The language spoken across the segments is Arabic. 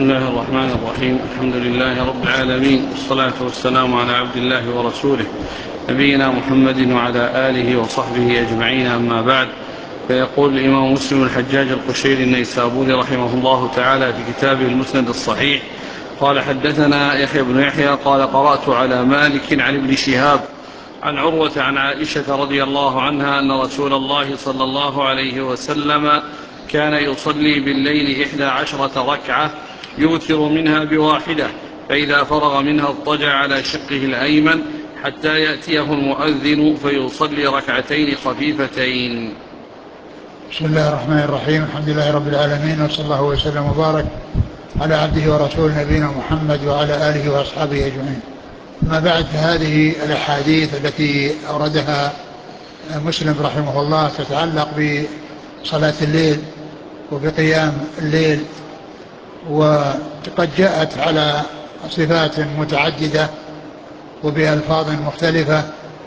بسم الله الرحمن الرحيم. الحمد لله رب العالمين، والصلاة والسلام على عبد الله ورسوله نبينا محمد وعلى آله وصحبه أجمعين، أما بعد. فيقول الإمام مسلم الحجاج القشيري النيسابوري رحمه الله تعالى في كتابه المسند الصحيح: قال حدثنا يحيى بن يحيى قال قرأت على مالك عن ابن شهاب عن عروة عن عائشة رضي الله عنها أن رسول الله صلى الله عليه وسلم كان يصلي بالليل 11 ركعة يوتر منها بواحدة، فإذا فرغ منها اضطجع على شقه الأيمن حتى يأتيه المؤذن فيصلي ركعتين خفيفتين. بسم الله الرحمن الرحيم. الحمد لله رب العالمين، وصلى الله وسلم وبارك على عبده ورسوله نبينا محمد وعلى آله وأصحابه أجمعين. أما بعد، هذه الأحاديث التي أوردها مسلم رحمه الله تتعلق بصلاة الليل وبقيام الليل، وقد جاءت على صفات متعددة وبألفاظ مختلفة،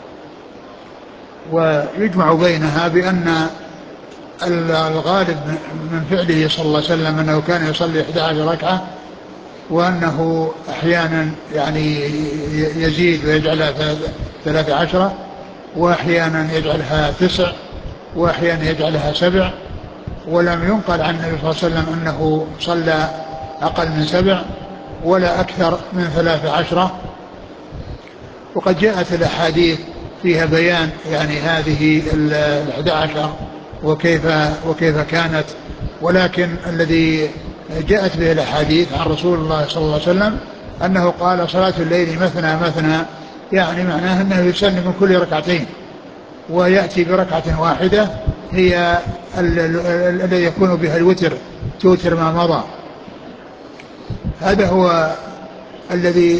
ويجمع بينها بأن الغالب من فعله صلى الله عليه وسلم أنه كان يصلي 11 ركعة، وأنه أحيانا يزيد ويجعلها 13، وأحيانا يجعلها 9، وأحيانا يجعلها 7. ولم ينقل عن النبي صلى الله عليه وسلم أنه صلى أقل من 7 ولا أكثر من 13. وقد جاءت الأحاديث فيها بيان هذه 11 وكيف كانت، ولكن الذي جاءت به الأحاديث عن رسول الله صلى الله عليه وسلم أنه قال: صلاة الليل مثنى مثنى، معناه أنه يسلم من كل ركعتين ويأتي بركعة واحدة هي الذي يكون بها الوتر، توتر ما مضى. هذا هو الذي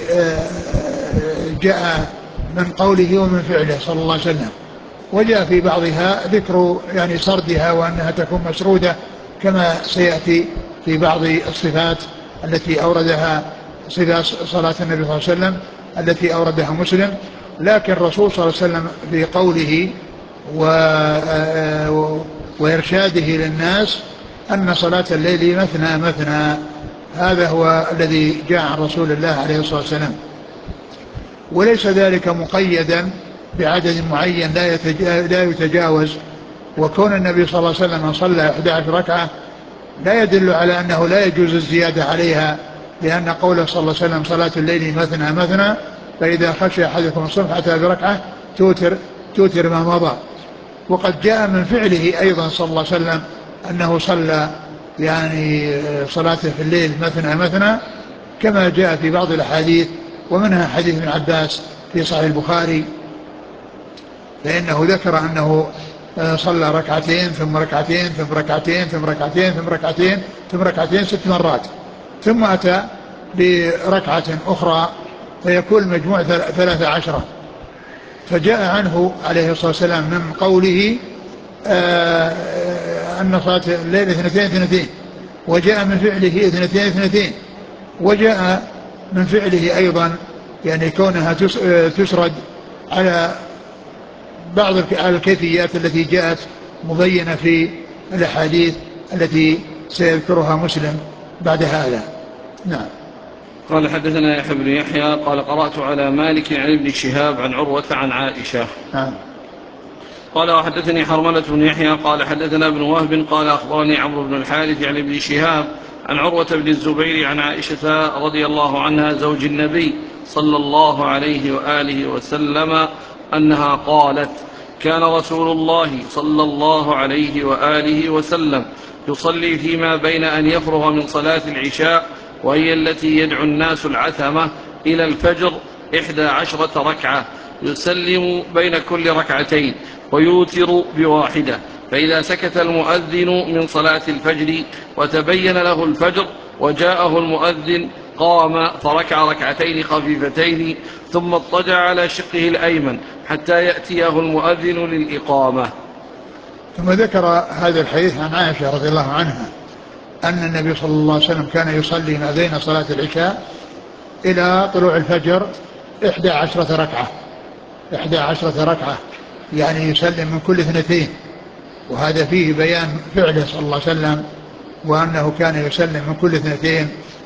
جاء من قوله ومن فعله صلى الله عليه وسلم. وجاء في بعضها ذكر سردها، وأنها تكون مسرودة كما سيأتي في بعض الصفات التي أوردها، صفات صلاة النبي صلى الله عليه وسلم التي أوردها مسلم. لكن الرسول صلى الله عليه وسلم في قوله وإرشاده للناس أن صلاة الليل مثنى مثنى، هذا هو الذي جاء عن رسول الله عليه الصلاة والسلام، وليس ذلك مقيدا بعدد معين لا يتجاوز. وكون النبي صلى الله عليه وسلم صلى 11 ركعة لا يدل على أنه لا يجوز الزيادة عليها، لأن قوله صلى الله عليه وسلم: صلاة الليل مثنى مثنى، فإذا خشي أحدكم الصبح أتى بركعة توتر ما مضى. وقد جاء من فعله أيضا صلى الله عليه وسلم أنه صلى صلاته في الليل مثنى مثنى، كما جاء في بعض الأحاديث، ومنها حديث ابن عباس في صحيح البخاري، فإنه ذكر أنه صلى ركعتين ثم ركعتين ثم ركعتين ثم ركعتين ثم ركعتين ثم ركعتين 6 مرات، ثم أتى بركعة أخرى فيكون المجموع 13. فجاء عنه عليه الصلاة والسلام من قوله أن صلاة الليل 2 وجاء من فعله 2 وجاء من فعله أيضا كونها تسرد على بعض الكيفيات التي جاءت مبينة في الأحاديث التي سيذكرها مسلم بعد هذا. نعم. قال حدثنا يحيى بن يحيى قال قرأت على مالك عن ابن شهاب عن عروة عن عائشة. نعم. قال وحدثني حرملة بن يحيى قال حدثنا ابن وهب قال أخبرني عمرو بن الحارث عن ابن شهاب عن عروة بن الزبير عن عائشة رضي الله عنها زوج النبي صلى الله عليه وآله وسلم أنها قالت: كان رسول الله صلى الله عليه وآله وسلم يصلي فيما بين أن يفرغ من صلاة العشاء، وهي التي يدعو الناس العتمة، إلى الفجر 11 ركعة، يسلم بين كل ركعتين ويوتر بواحدة، فإذا سكت المؤذن من صلاة الفجر وتبين له الفجر وجاءه المؤذن قام فركع ركعتين خفيفتين ثم اضطجع على شقه الأيمن حتى يأتيه المؤذن للإقامة. ثم ذكر هذا الحديث عن عائشة رضي الله عنها أن النبي صلى الله عليه وسلم كان يصلي ما بين صلاة العشاء إلى طلوع الفجر 11 ركعة، 11 ركعة، يسلم من كل 2. وهذا فيه بيان فعله صلى الله عليه وسلم، وأنه كان يسلم من كل 2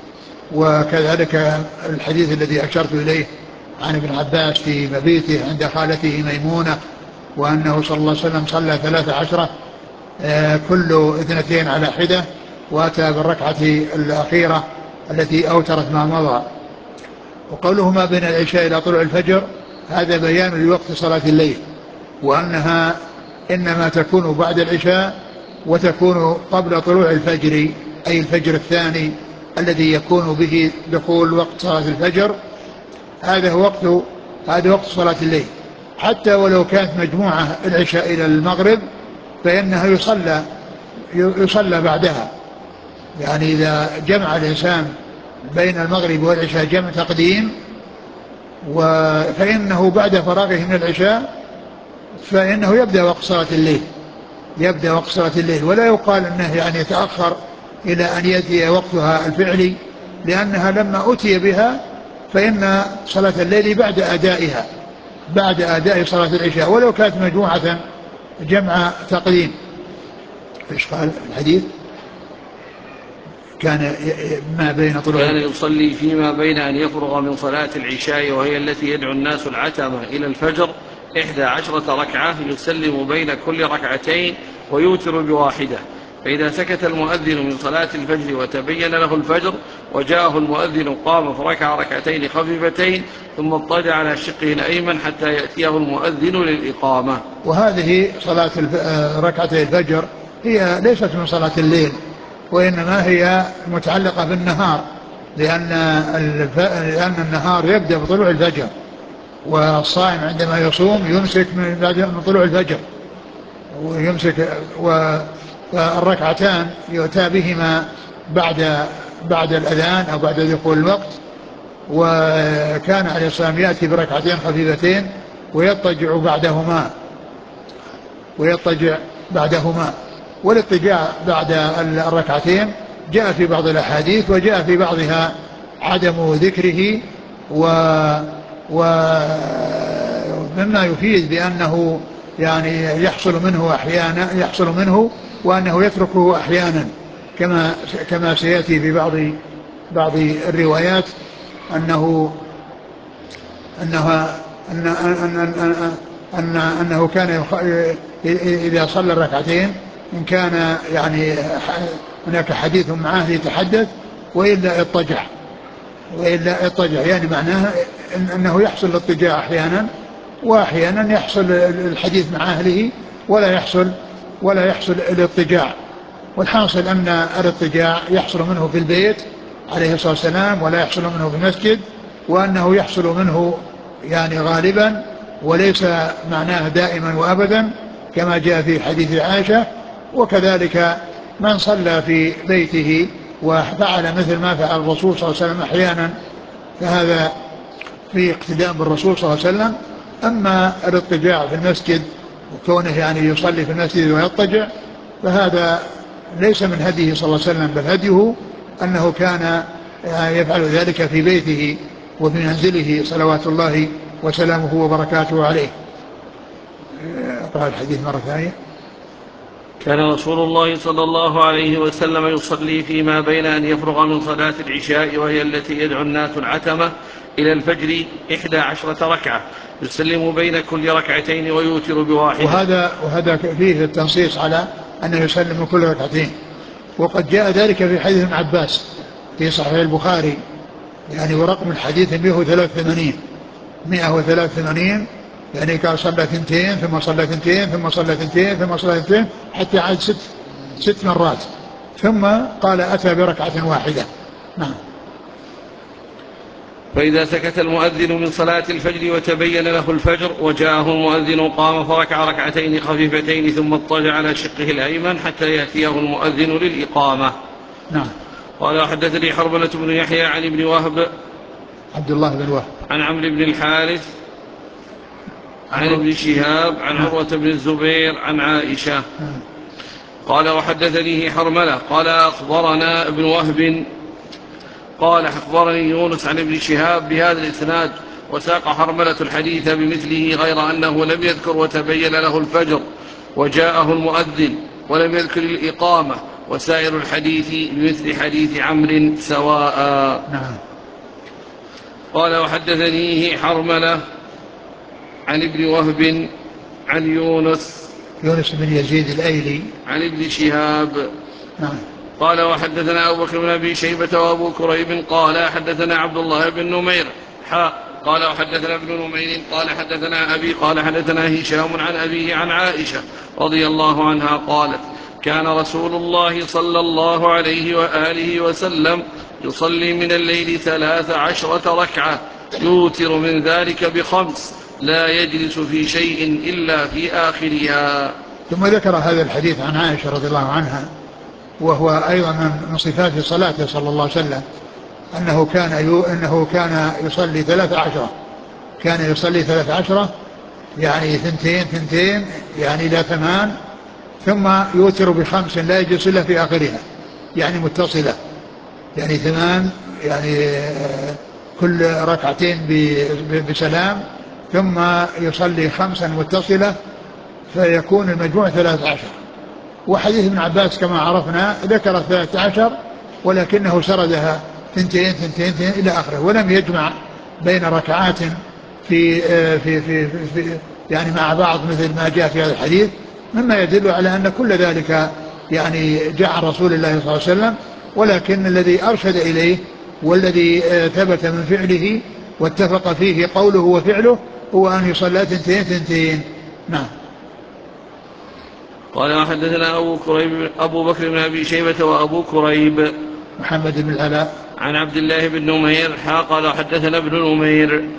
وكذلك الحديث الذي أشرت إليه عن ابن عباس في مبيته عند خالته ميمونة، وأنه صلى الله عليه وسلم صلى 13 كل 2 على حدة، وأتى بالركعة الأخيرة التي أوترت ما مضى. وقوله ما بين العشاء إلى طلوع الفجر هذا بيان لوقت صلاة الليل، وأنها إنما تكون بعد العشاء وتكون قبل طلوع الفجر، أي الفجر الثاني الذي يكون به دخول وقت صلاة الفجر. هذا وقت صلاة الليل، حتى ولو كانت مجموعة العشاء إلى المغرب فإنها يصلى بعدها. يعني إذا جمع الإنسان بين المغرب والعشاء جمع تقديم فإنه بعد فراغه من العشاء فإنه يبدأ وقت صلاة الليل، ولا يقال أنه يعني يتأخر إلى أن يأتي وقتها الفعلي، لأنها لما أتي بها فإن صلاة الليل بعد أداء صلاة العشاء، ولو كانت مجموعة جمع تقديم. إيش قال الحديث؟ كان يصلي فيما بين أن يفرغ من صلاة العشاء وهي التي يدعو الناس العتمة إلى الفجر 11 ركعة، يسلم بين كل ركعتين ويوتر بواحدة. فإذا سكت المؤذن من صلاة الفجر وتبين له الفجر وجاءه المؤذن قام فركع ركعتين خفيفتين ثم اضطجع على شقه الأيمن حتى يأتيه المؤذن للإقامة. وهذه صلاة ركعتي الفجر هي ليست من صلاة الليل، وإنما هي متعلقة بالنهار، لأن النهار يبدأ بطلوع الفجر، والصائم عندما يصوم يمسك من طلوع الفجر ويمسك، والركعتان يؤتى بهما بعد الأذان أو بعد دخول الوقت. وكان عليه الصلاة يأتي بركعتين خفيفتين ويضطجع بعدهما. والاضطجاع بعد الركعتين جاء في بعض الأحاديث، وجاء في بعضها عدم ذكره، ومما يفيد بأنه يعني يحصل منه وأنه يتركه أحيانا، كما سيأتي في بعض الروايات أنه كان إذا صلى الركعتين إن كان يعني هناك حديث معه يتحدث وإلا اضطجع، يعني معناها أنه يحصل الاضطجاع أحيانا، وأحيانا يحصل الحديث مع أهله ولا يحصل الاضطجاع. والحاصل أن الاضطجاع يحصل منه في البيت عليه الصلاة والسلام ولا يحصل منه في المسجد، وأنه يحصل منه يعني غالبا وليس معناه دائما وأبدا كما جاء في حديث عائشة. وكذلك من صلى في بيته وفعل مثل ما فعل الرسول صلى الله عليه وسلم أحيانا فهذا في اقتداء بالرسول صلى الله عليه وسلم. أما الاضطجاع في المسجد وكونه يعني يصلي في المسجد ويضطجع فهذا ليس من هديه صلى الله عليه وسلم، بل هديه أنه كان يفعل ذلك في بيته وفي منزله صلوات الله وسلامه وبركاته عليه. أقرأ الحديث مرة ثانية. كان رسول الله صلى الله عليه وسلم يصلي فيما بين أن يفرغ من صلاة العشاء وهي التي يدعو الناس العتمة إلى الفجر 11 ركعة، يسلم بين كل ركعتين ويوتر بواحدة. وهذا فيه التنصيص على أنه يسلم كل ركعتين، وقد جاء ذلك في حديث ابن عباس في صحيح البخاري، يعني ورقم الحديث 183 يعني كان صلى 2 ثم صلى 2 ثم صلى 2 ثم صلى 2 حتى عاد 6 مرات، ثم قال أتى بركعة واحدة. نعم. فإذا سكت المؤذن من صلاة الفجر وتبين له الفجر وجاءه المؤذن قام فركع ركعتين خفيفتين ثم اضطجع على شقه الأيمن حتى يأتيه المؤذن للإقامة. نعم. قال حدثني حرملة بن يحيى عن ابن وهب عبد الله بن وهب عن عمرو بن الحارث عن ابن شهاب عن عروة بن الزبير عن عائشة قال وحدثنيه حرملة قال أخبرنا ابن وهب قال أخبرني يونس عن ابن شهاب بهذا الإسناد، وساق حرملة الحديث بمثله غير أنه لم يذكر وتبين له الفجر وجاءه المؤذن ولم يذكر الإقامة وسائر الحديث بمثل حديث عمرو سواء. نعم. قال وحدثنيه حرملة عن ابن وهب عن يونس بن يزيد الأيلي عن ابن شهاب. نعم. قال وحدثنا أبو بكر بن أبي شيبة وأبو كريب قال حدثنا عبد الله بن نمير قال وحدثنا ابن نمير قال حدثنا أبي قال حدثنا هشام عن أبيه عن عائشة رضي الله عنها قالت كان رسول الله صلى الله عليه وآله وسلم يصلي من الليل 13 ركعة يوتر من ذلك ب5 لا يجلس في شيء إلا في آخرها. ثم ذكر هذا الحديث عن عائشة رضي الله عنها وهو أيضا من صفات صلاته صلى الله عليه وسلم أنه كان يصلي 13 كان يصلي 13 يعني 2 يعني إلى 8 ثم يوتر ب5 لا يجلس إلا في آخرها يعني متصلة يعني 8 يعني كل ركعتين بسلام ثم يصلي 5 متصلة فيكون المجموع 13. وحديث ابن عباس كما عرفنا ذكر 13 ولكنه سردها 2 إلى آخره ولم يجمع بين ركعات في في في في يعني مع بعض مثل ما جاء في هذا الحديث مما يدل على أن كل ذلك يعني جاء عن رسول الله صلى الله عليه وسلم ولكن الذي أرشد إليه والذي ثبت من فعله واتفق فيه قوله وفعله هو أن يصلى 2. نعم. قال حدثنا أبو بكر بن أبي شيبة وأبو كريب محمد بن العلاء عن عبد الله بن نمير قال حدثنا ابن نمير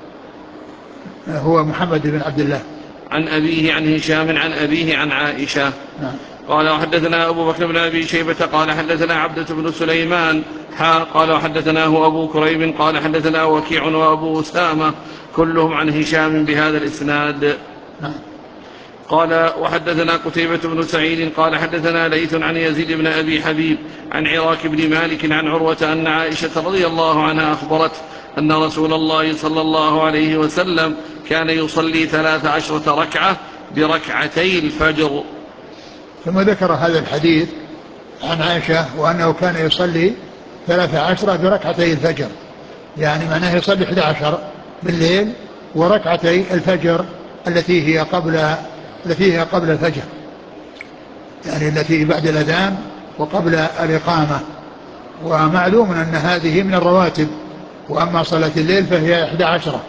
هو محمد بن عبد الله عن أبيه عن هشام عن أبيه عن عائشة. نعم. قال وحدثنا أبو بكر بن أبي شيبة قال حدثنا عبدة بن سليمان قال وحدثناه أبو كريب قال حدثنا وكيع وأبو أسامة كلهم عن هشام بهذا الإسناد. نعم. قال وحدثنا قتيبة بن سعيد قال حدثنا ليث عن يزيد بن أبي حبيب عن عراك بن مالك عن عروة أن عائشة رضي الله عنها أخبرت أن رسول الله صلى الله عليه وسلم كان يصلي 13 ركعة بركعتي الفجر. ثم ذكر هذا الحديث عن عائشة وأنه كان يصلي 13 بركعتي الفجر يعني معناه يصلي 11 بالليل وركعتي الفجر التي هي قبل الفجر يعني التي بعد الأذان وقبل الإقامة. ومعلوم أن هذه من الرواتب وأما صلاة الليل فهي 11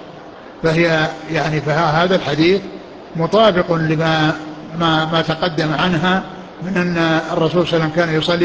فهذا الحديث مطابق لما ما تقدم عنها من أن الرسول صلى الله عليه وسلم كان يصلي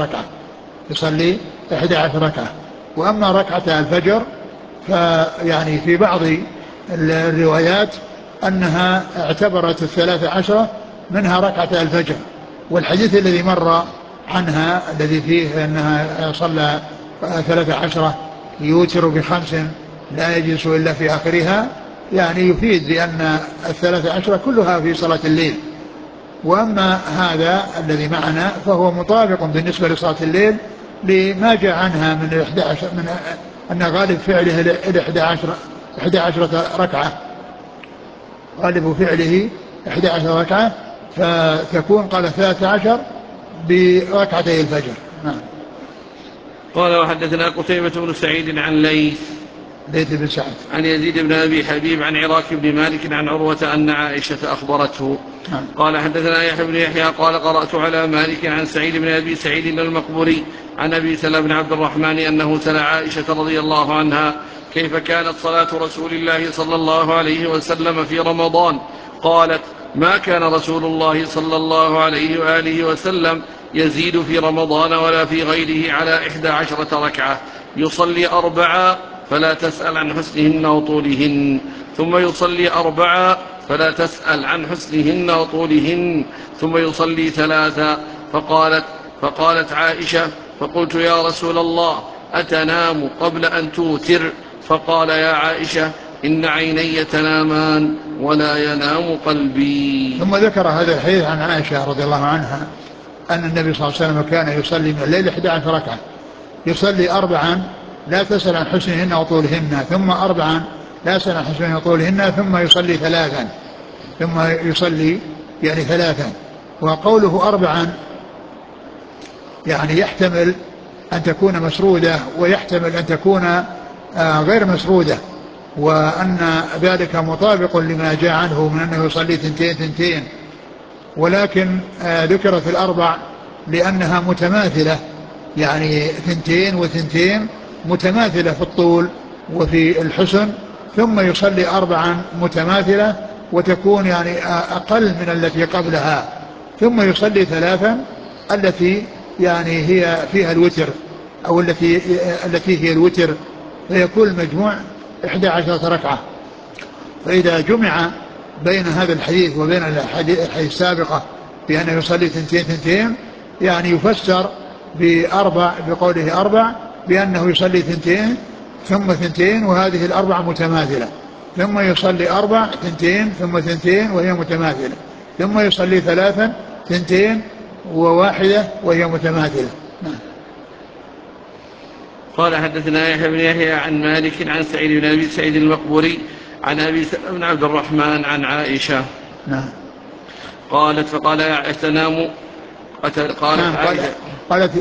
11 ركعة. وأما ركعة الفجر فيعني في بعض الروايات أنها اعتبرت 13 منها ركعة الفجر والحديث الذي مر عنها الذي فيه أنها صلى 13 يوتر ب5 لا يجلس إلا في آخرها يعني يفيد بأن 13 كلها في صلاة الليل. وأما هذا الذي معنا فهو مطابق بالنسبة لصلاة الليل لما جاء عنها من 11 من أن غالب فعله 11 ركعة غالب فعله 11 ركعة فتكون قال 13 بركعتي الفجر. نعم. قال وحدثنا قتيبة بن سعيد عن ليث بن سعد عن يزيد بن أبي حبيب عن عراك بن مالك عن عروة أن عائشة أخبرته. نعم. قال حدثنا يحيى بن يحيى قال قرأت على مالك عن سعيد بن أبي سعيد المقبري عن أبي سلمة بن عبد الرحمن أنه سأل عائشة رضي الله عنها كيف كانت صلاة رسول الله صلى الله عليه وسلم في رمضان. قالت ما كان رسول الله صلى الله عليه وآله وسلم يزيد في رمضان ولا في غيره على 11 ركعة يصلي 4 فلا تسأل عن حسنهن وطولهن ثم يصلي 4 فلا تسأل عن حسنهن وطولهن ثم يصلي 3 فقالت عائشة فقلت يا رسول الله أتنام قبل أن توتر؟ فقال يا عائشة إن عيني تنامان ولا ينام قلبي. ثم ذكر هذا الحديث عن عائشة رضي الله عنها أن النبي صلى الله عليه وسلم كان يصلي من الليل 11 ركعة يصلي 4 لا تسأل عن حسنهن وطولهن ثم 4 لا يسأل عن حسنهن وطولهن ثم يصلي 3 وقوله 4 يعني يحتمل أن تكون مسرودة ويحتمل أن تكون غير مسرودة، وأن ذلك مطابق لما جاء عنه من أنه يصلي ثنتين، ولكن ذكرت الأربع لأنها متماثلة، يعني ثنتين وثنتين متماثلة في الطول وفي الحسن، ثم يصلي أربعا متماثلة وتكون يعني أقل من التي قبلها، ثم يصلي ثلاثا التي يعني هي فيها الوتر أو التي هي الوتر، فيكون المجموع 11 ركعة. فإذا جمع بين هذا الحديث وبين الحديث السابقة بأنه يصلي ثنتين يعني يفسر بأربع بقوله أربع بأنه يصلي ثنتين ثم ثنتين وهذه الأربع متماثلة، ثم يصلي أربع ثنتين ثم ثنتين وهي متماثلة، ثم يصلي ثلاثا ثنتين وواحدة وهي متماثلة. قال حدثنا يحيى بن يحيى عن مالك عن سعيد بن أبي سعيد المقبوري عن أبي سلمة بن عبد الرحمن عن عائشة قالت فقال أتنام قالت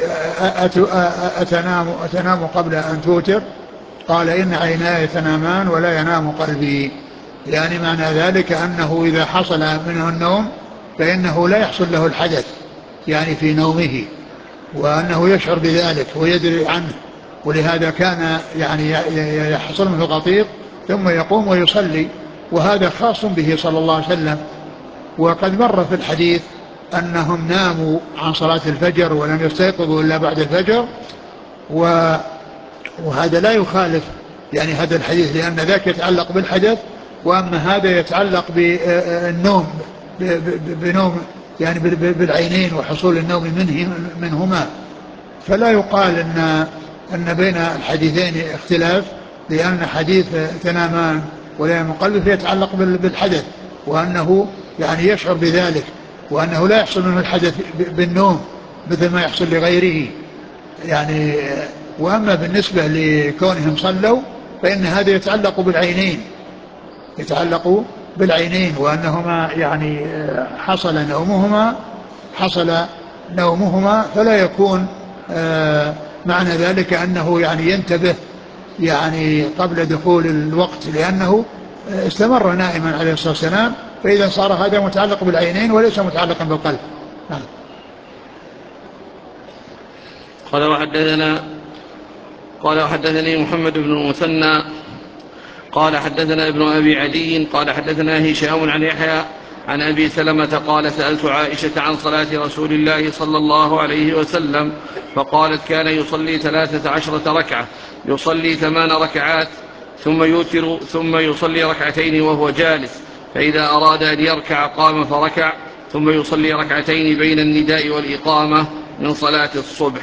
أتنام قبل أن توتر؟ قال إن عيناي تنامان ولا ينام قلبي، يعني معنى ذلك أنه إذا حصل منه النوم فإنه لا يحصل له الحدث يعني في نومه، وأنه يشعر بذلك ويدري عنه، ولهذا كان يعني يحصل منه غطيط ثم يقوم ويصلي، وهذا خاص به صلى الله عليه وسلم. وقد مر في الحديث أنهم ناموا عن صلاة الفجر ولم يستيقظوا إلا بعد الفجر، وهذا لا يخالف يعني هذا الحديث، لأن ذاك يتعلق بالحدث، وأما هذا يتعلق بالنوم بنوم يعني بالعينين وحصول النوم منهما. فلا يقال أن بين الحديثين اختلاف، لأن حديث تنامان ولا ينام قلبه يتعلق بالحدث، وأنه يعني يشعر بذلك، وأنه لا يحصل منه الحدث بالنوم مثل ما يحصل لغيره يعني. وأما بالنسبة لكونهم صلوا فإن هذا يتعلق بالعينين وأنهما يعني حصل نومهما فلا يكون معنى ذلك أنه يعني ينتبه يعني قبل دخول الوقت، لأنه استمر نائما عليه الصلاة والسلام، فإذا صار هذا متعلق بالعينين وليس متعلقا بالقلب. قال وحدثني محمد بن المثنى قال حدثنا ابن أبي عدي قال حدثنا هشام عن يحيى عن أبي سلمة قال سألت عائشة عن صلاة رسول الله صلى الله عليه وسلم فقالت كان يصلي 13 ركعة، يصلي 8 ركعات ثم يوتر ثم يصلي ركعتين وهو جالس، فإذا أراد أن يركع قام فركع، ثم يصلي ركعتين بين النداء والإقامة من صلاة الصبح.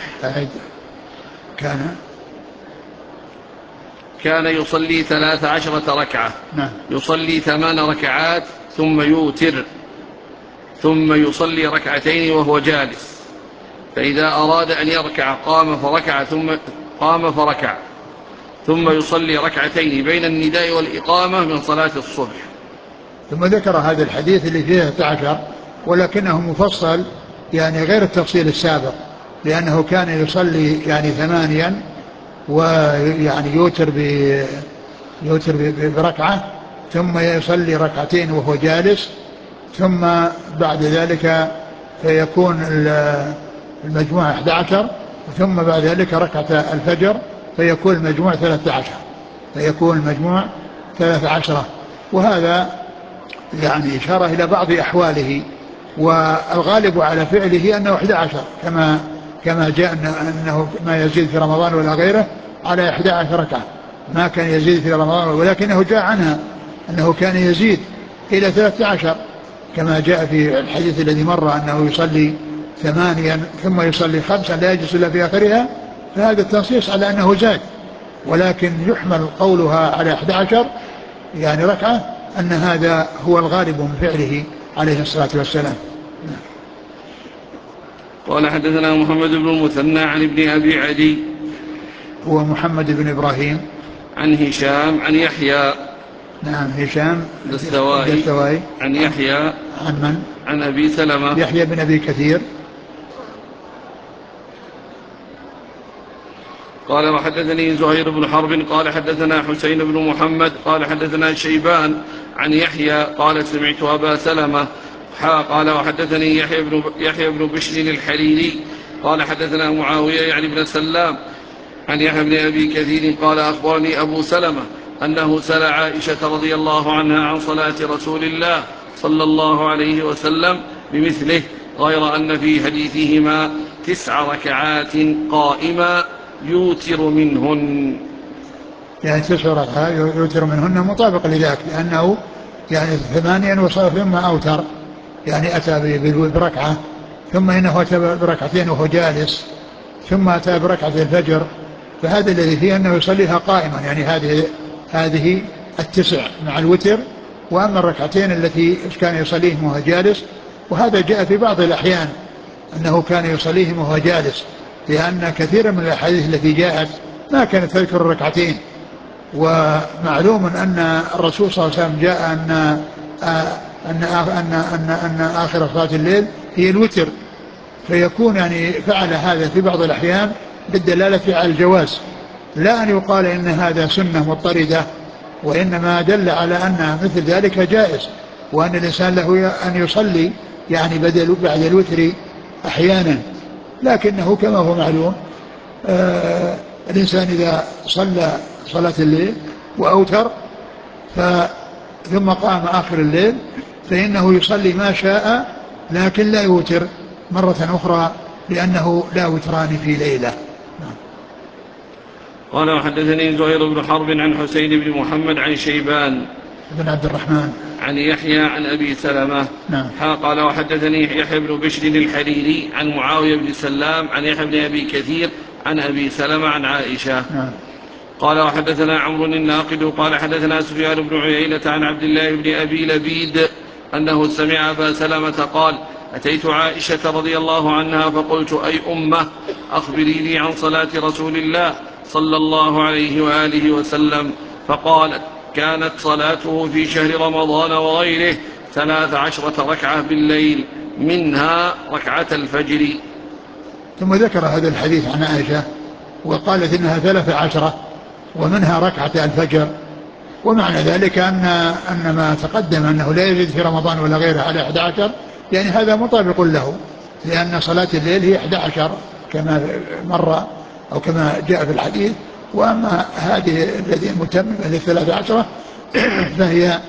كان يصلي 13 ركعة، يصلي 8 ركعات ثم يوتر ثم يصلي ركعتين وهو جالس، فإذا أراد أن يركع قام فركع ثم يصلي ركعتين بين النداء والإقامة من صلاة الصبح. ثم ذكر هذا الحديث اللي فيه 11 ولكنه مفصل يعني غير التفصيل السابق، لأنه كان يصلي يعني 8 ويعني يوتر بركعة، ثم يصلي ركعتين وهو جالس، ثم بعد ذلك فيكون المجموع 11، ثم بعد ذلك ركعة الفجر فيكون المجموع 13. وهذا يعني إشارة إلى بعض أحواله، والغالب على فعله أنه 11 كما جاء أنه ما يزيد في رمضان ولا غيره على 11 ركعة، ما كان يزيد في رمضان، ولكنه جاء عنها أنه كان يزيد إلى 13 كما جاء في الحديث الذي مر أنه يصلي 8 ثم يصلي 5 لا يجلس إلا في آخرها، فهذا التنصيص على أنه زاد، ولكن يحمل قولها على 11 يعني ركعة أن هذا هو الغالب من فعله عليه الصلاة والسلام. قال حدثنا محمد بن المثنى عن ابن أبي عدي هو محمد بن إبراهيم عن هشام عن يحيى هشام الدستوائي عن يحيى عن من؟ عن أبي سلمة يحيى بن أبي كثير قال وحدثني زهير بن حرب قال حدثنا حسين بن محمد قال حدثنا شيبان عن يحيى قال سمعت أبا سلمة قال وحدثني يحيى بن بشر الحريري قال حدثنا معاوية يعني بن سلام عن يحيى بن أبي كثير قال أخبرني أبو سلمة أنه سأل عائشة رضي الله عنها عن صلاة رسول الله صلى الله عليه وسلم بمثله غير أن في حديثهما 9 ركعات قائما يوتر منهن. يعني 9 ركعات يوتر منهن مطابق لذلك، لأنه يعني 8 وصار ثم أوتر، يعني أتى بركعة ثم إنه أتى بركعتين وهو جالس ثم أتى بركعة الفجر، فهذا الذي فيه أنه يصليها قائما، يعني هذه 9 مع الوتر، وأما الركعتين التي كان يصليهم وهو جالس، وهذا جاء في بعض الأحيان أنه كان يصليهم وهو جالس، لأن كثيرا من الأحاديث التي جاءت ما كانت تذكر الركعتين. ومعلوم أن الرسول صلى الله عليه وسلم جاء أن آخر صلاة الليل هي الوتر، فيكون يعني فعل هذا في بعض الأحيان بالدلالة على الجواز، لا أن يقال إن هذا سنة مضطردة، وإنما دل على أن مثل ذلك جائز، وأن الإنسان له أن يصلي يعني بعد الوتر أحيانا. لكنه كما هو معلوم الإنسان إذا صلى صلاة الليل وأوتر ثم قام آخر الليل فإنه يصلي ما شاء، لكن لا يوتر مرة أخرى، لأنه لا وتران في ليلة. قال وحدثني زهير بن حرب عن حسين بن محمد عن شيبان بن عبد الرحمن عن يحيى عن أبي سلمة. قال وحدثني يحيى بن بشر الحريري عن معاوية بن سلام عن يحيى بن أبي كثير عن أبي سلمة عن عائشة. قال وحدثنا عمرو الناقد قال حدثنا سفيان بن عيينة عن عبد الله بن أبي لبيد أنه سمع أبا سلمة قال أتيت عائشة رضي الله عنها فقلت أي أمة أخبري لي عن صلاة رسول الله صلى الله عليه وآله وسلم، فقالت كانت صلاته في شهر رمضان وغيره 13 ركعة بالليل منها ركعة الفجر. ثم ذكر هذا الحديث عن عائشة وقالت إنها 13 ومنها ركعة الفجر، ومعنى ذلك أن ما تقدم أنه لا يزيد في رمضان ولا غيره على 11، يعني هذا مطابق له، لأن صلاة الليل هي 11 كما مر أو كما جاء في الحديث، وأما هذه الذي متممة ل13 فهي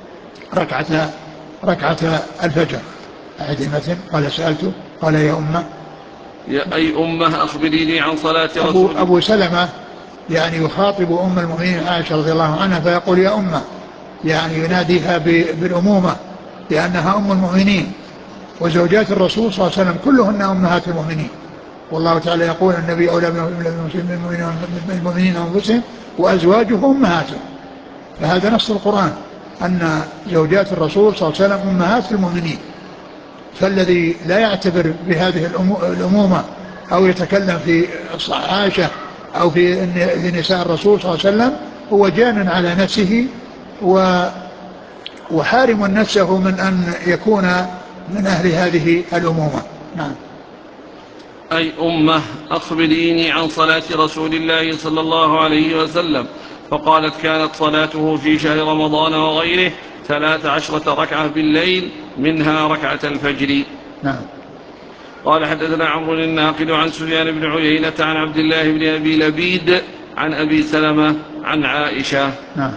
ركعة الفجر. أعد المتن. قال سألته قال يا أمة يا أي أمة أخبري لي عن صلاة رسول أبو سلمة يعني يخاطب أم المؤمنين عائشة رضي الله عنها فيقول يا أمة، يعني يناديها بالأمومة لأنها أم المؤمنين، وزوجات الرسول صلى الله عليه وسلم كلهن أمهات المؤمنين، والله تعالى يقول النبي أولى بالمؤمنين أنفسهم وأزواجه أمهاتهم، فهذا نص القرآن أن زوجات الرسول صلى الله عليه وسلم أمهات المؤمنين، فالذي لا يعتبر بهذه الأمومة أو يتكلم في عائشة أو في نساء الرسول صلى الله عليه وسلم هو جان على نفسه وحارم نفسه من أن يكون من أهل هذه الأمومة. نعم. أي أمة أخبريني عن صلاة رسول الله صلى الله عليه وسلم، فقالت كانت صلاته في شهر رمضان وغيره 13 ركعة بالليل منها ركعة الفجر. نعم. قال حدثنا عمرو الناقد عن سفيان بن عيينة عن عبد الله بن أبي لبيد عن أبي سلمة عن عائشة. نعم.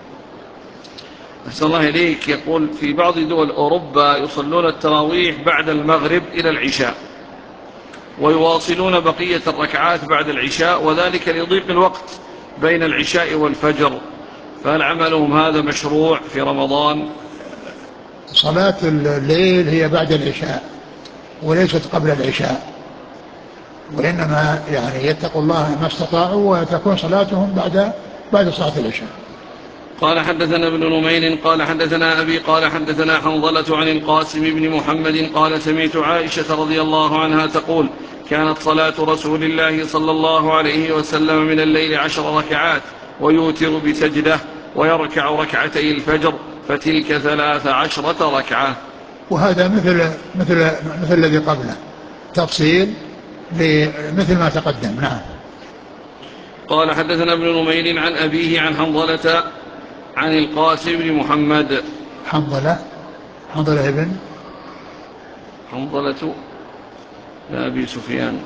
أحسن الله إليك. يقول في بعض دول أوروبا يصلون التراويح بعد المغرب إلى العشاء ويواصلون بقية الركعات بعد العشاء، وذلك لضيق الوقت بين العشاء والفجر، فهل عملهم هذا مشروع في رمضان؟ صلاة الليل هي بعد العشاء وليست قبل العشاء، وإنما يعني يتقوا الله ما استطاعوا وتكون صلاتهم بعد صلاة العشاء. قال حدثنا ابن نمير قال حدثنا أبي قال حدثنا حنظلة عن القاسم بن محمد قال سمعت عائشة رضي الله عنها تقول كانت صلاة رسول الله صلى الله عليه وسلم من الليل 10 ركعات ويوتر بسجدة ويركع ركعتي الفجر فتلك 13 ركعة. وهذا مثل الذي قبله تفصيل مثل ما تقدم. نعم. قال حدثنا ابن نمير عن أبيه عن حنظلة عن القاسم بن محمد. حنظلة ابن حنظلة أبي سفيان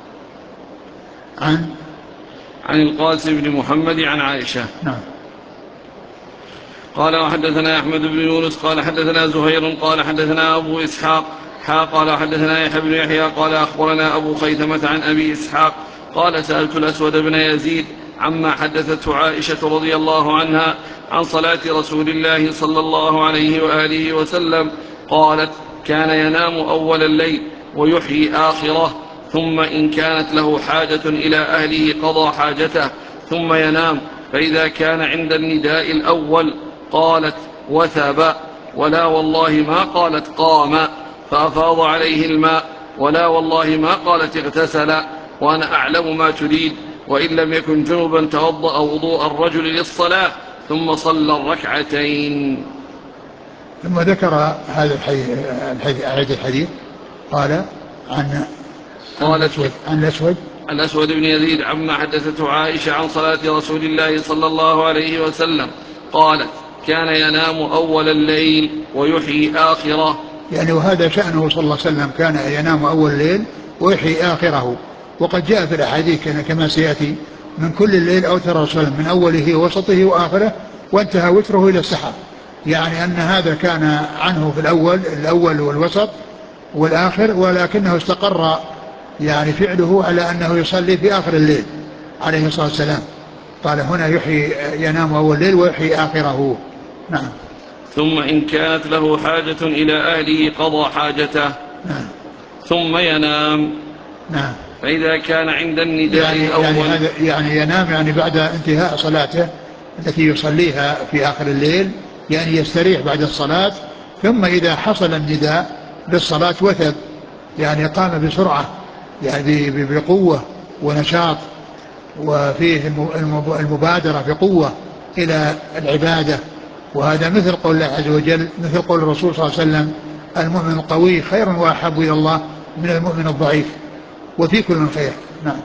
عن القاسم بن محمد عن عائشة. نعم. قال وحدثنا أحمد بن يونس قال حدثنا زهير قال حدثنا أبو إسحاق قال حدثنا يحيى بن يحيى قال أخبرنا أبو خيثمة عن أبي إسحاق قال سألت الأسود بن يزيد عما حدثته عائشة رضي الله عنها عن صلاة رسول الله صلى الله عليه وآله وسلم قالت كان ينام أول الليل ويحيي آخره ثم إن كانت له حاجة إلى أهله قضى حاجته ثم ينام فإذا كان عند النداء الأول قالت وثب ولا والله ما قالت قام فأفاض عليه الماء ولا والله ما قالت اغتسل وأنا أعلم ما تريد وإن لم يكن جنبا توضأ وضوء الرجل للصلاة ثم صلى الركعتين. ثم ذكر هذا الحديث قال عن الأسود بن يزيد عما حدثته عائشة عن صلاة رسول الله صلى الله عليه وسلم قالت كان ينام أول الليل ويحيي آخره. يعني وهذا شأنه صلى الله عليه وسلم كان ينام أول الليل ويحيي آخره. وقد جاء في الأحاديث كما سيأتي من كل الليل أوتر رسول من أوله ووسطه وآخره وانتهى وتره إلى السحر. يعني أن هذا كان عنه في الأول والوسط والآخر ولكنه استقر يعني فعله على أنه يصلي في آخر الليل عليه الصلاة والسلام. قال هنا ينام أول الليل ويحيي آخره. نعم. ثم إن كانت له حاجة إلى أهله قضى حاجته. نعم. ثم ينام. نعم. فإذا كان عند النداء الأول يعني ينام يعني بعد انتهاء صلاته التي يصليها في آخر الليل يعني يستريح بعد الصلاة ثم إذا حصل النداء للصلاة وثب يعني قام بسرعة يعني بقوة ونشاط وفيه المبادرة بقوة إلى العبادة. وهذا مثل قول الله عز وجل مثل قول الرسول صلى الله عليه وسلم المؤمن القوي خير وأحب إلى الله من المؤمن الضعيف وفي كل خير. نعم.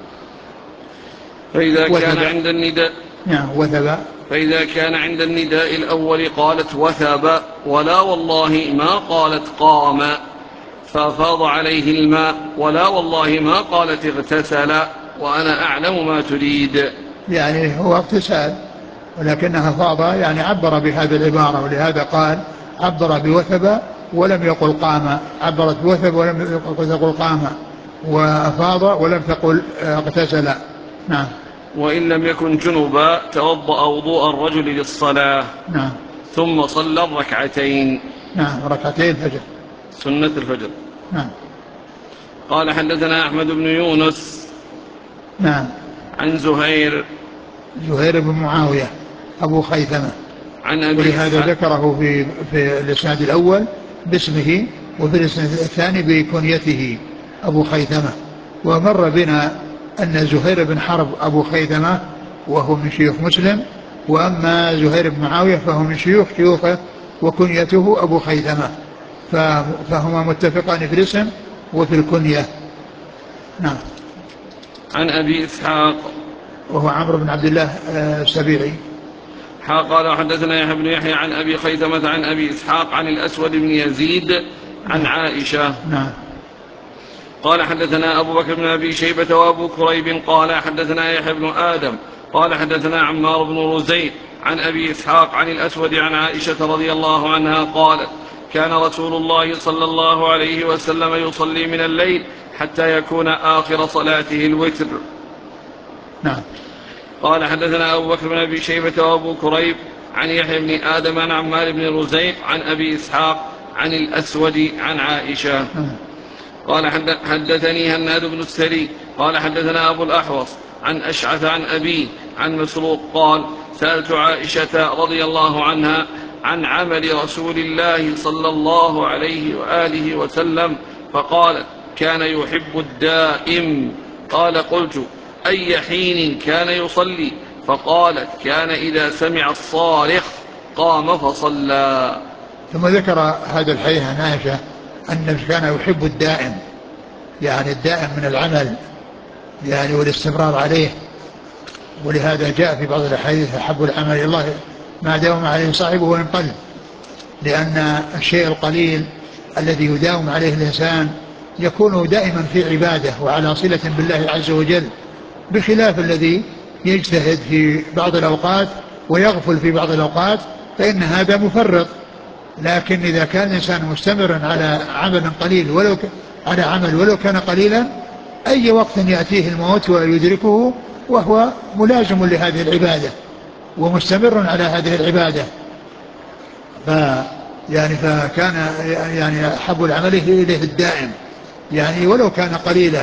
فإذا كان عند النداء وثب فإذا كان عند النداء الأول قالت وثب ولا والله ما قالت قام فأفاض عليه الماء ولا والله ما قالت اغتسل وأنا أعلم ما تريد. يعني هو اغتسال ولكنها فاض يعني عبر بهذه العبارة ولهذا قال عبر بوثب ولم يقل قام. عبرت بوثب ولم يقل قام وأفاض ولم تقل اغتسل. نعم. وإن لم يكن جنبا توضأ وضوء الرجل للصلاة. نعم. ثم صلى الركعتين. نعم. ركعتين الفجر سنة الفجر. نعم. قال حدثنا أحمد بن يونس. نعم. عن زهير بن معاوية أبو خيثمة عن أبي ولهذا ذكره في الإسناد الأول باسمه وفي الإسناد الثاني بكنيته أبو خيثمة. ومر بنا أن زهير بن حرب أبو خيثمة وهو من شيوخ مسلم وأما زهير بن معاوية فهو من شيوخه وكنيته أبو خيثمة فهما متفقان في الاسم وفي الكنية. نعم. عن أبي إسحاق وهو عمرو بن عبد الله السبيعي. قال حدثنا يحيى بن يحيى عن أبي خيثمة عن أبي إسحاق عن الأسود بن يزيد عن عائشة. نعم. قال حدثنا أبو بكر بن أبي شيبة وأبو كريب قال حدثنا يحيى بن آدم قال حدثنا عمار بن رزيق عن أبي إسحاق عن الأسود عن عائشة رضي الله عنها قالت كان رسول الله صلى الله عليه وسلم يصلي من الليل حتى يكون آخر صلاته الوتر. نعم. قال حدثنا أبو بكر بن أبي شيبة وأبو كريب عن يحيى بن آدم عن عمار بن رزيق عن أبي إسحاق عن الأسود عن عائشة. قال حدثني هناد بن السري قال حدثنا أبو الأحوص عن أشعث عن أبيه عن مسروق قال سألت عائشة رضي الله عنها عن عمل رسول الله صلى الله عليه وآله وسلم فقالت كان يحب الدائم. قال قلت أي حين كان يصلي؟ فقالت كان إذا سمع الصارخ قام فصلى. ثم ذكر هذا الحديث عن عائشة أنه كان يحب الدائم يعني الدائم من العمل يعني والاستمرار عليه ولهذا جاء في بعض الأحاديث أحب العمل إلى الله ما داوم عليه صاحبه وإن قل، لأن الشيء القليل الذي يداوم عليه الإنسان يكون دائما في عبادة وعلى صلة بالله عز وجل، بخلاف الذي يجتهد في بعض الأوقات ويغفل في بعض الأوقات، فإن هذا مفرط. لكن إذا كان الإنسان مستمرا على عمل قليل على عمل ولو كان قليلا، أي وقت يأتيه الموت ويدركه وهو ملازم لهذه العبادة ومستمر على هذه العبادة، فكان يعني أحب العمل إليه الدائم، يعني ولو كان قليلا.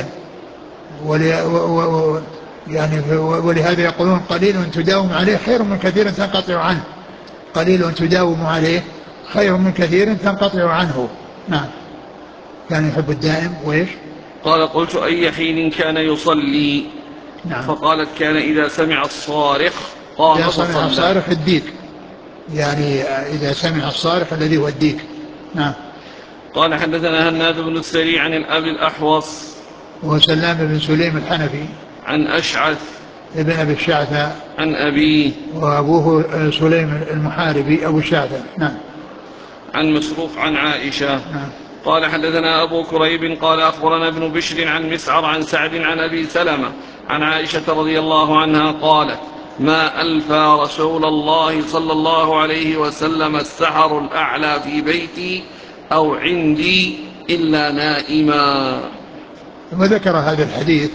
ولهذا يقولون قليل تداوم عليه خير من كثير تنقطع عنه. قليل تداوم عليه خير من كثير تنقطع عنه. نعم. كان يحب الدائم. وإيش؟ قال قلت أي حين كان يصلي؟ نعم. فقالت كان إذا سمع الصارخ قام إذا فصلى. سمع الصارخ الديك، يعني إذا سمع الصارخ الذي هو الديك. نعم. قال حدثنا هناد بن السري عن الأبي الأحوص وهو سلام بن سليم الحنفي عن أشعث ابن أبي الشعثة عن أبيه وأبوه سليم المحاربي أبو الشعثة. نعم. عن مسروق عن عائشة. نعم. قال حدثنا أبو كريب قال أخبرنا ابن بشر عن مسعر عن سعد عن أبي سلمة عن عائشة رضي الله عنها قالت ما ألفى رسول الله صلى الله عليه وسلم السحر الأعلى في بيتي أو عندي إلا نائما. ثم ذكر هذا الحديث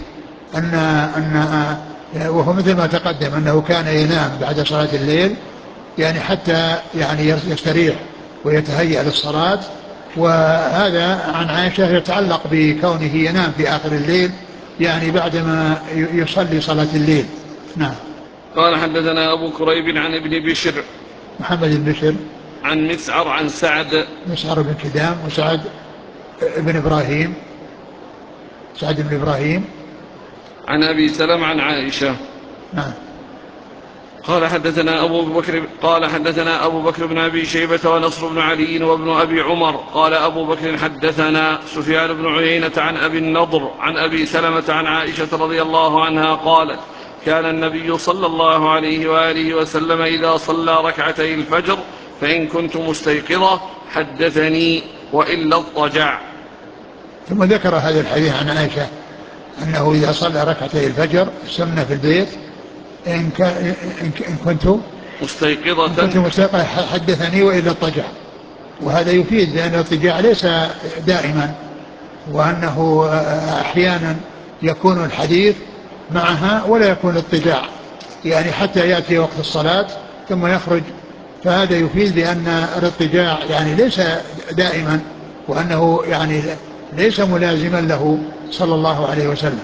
وهو مثل ما تقدم أنه كان ينام بعد صلاة الليل، يعني حتى يعني يستريح ويتهيأ للصلاة، وهذا عن عائشة يتعلق بكونه ينام في آخر الليل، يعني بعدما يصلي صلاة الليل. نعم. قال حدثنا أبو كريب عن ابن بشر محمد بن بشر عن مسعر عن سعد مسعر بن كدام وسعد بن إبراهيم سعد بن إبراهيم عن أبي سلمة عن عائشة. نعم. قال حدثنا أبو بكر بن أبي شيبة ونصر بن علي وابن أبي عمر قال أبو بكر حدثنا سفيان بن عيينة عن أبي النضر عن أبي سلمة عن عائشة رضي الله عنها قالت كان النبي صلى الله عليه وآله وسلم إذا صلى ركعتي الفجر فإن كنت مستيقظة حدثني وإلا اضطجع. ثم ذكر هذا الحديث عن عائشة أنه إذا صلى ركعتي الفجر سمنا في البيت إن كنت مستيقظة حدثني وإلا اضطجع. وهذا يفيد لأن الاضطجاع ليس دائما، وأنه أحيانا يكون الحديث معها ولا يكون الاضطجاع، يعني حتى يأتي وقت الصلاة ثم يخرج. فهذا يفيد بأن الاضطجاع يعني ليس دائما، وأنه يعني ليس ملازما له صلى الله عليه وسلم.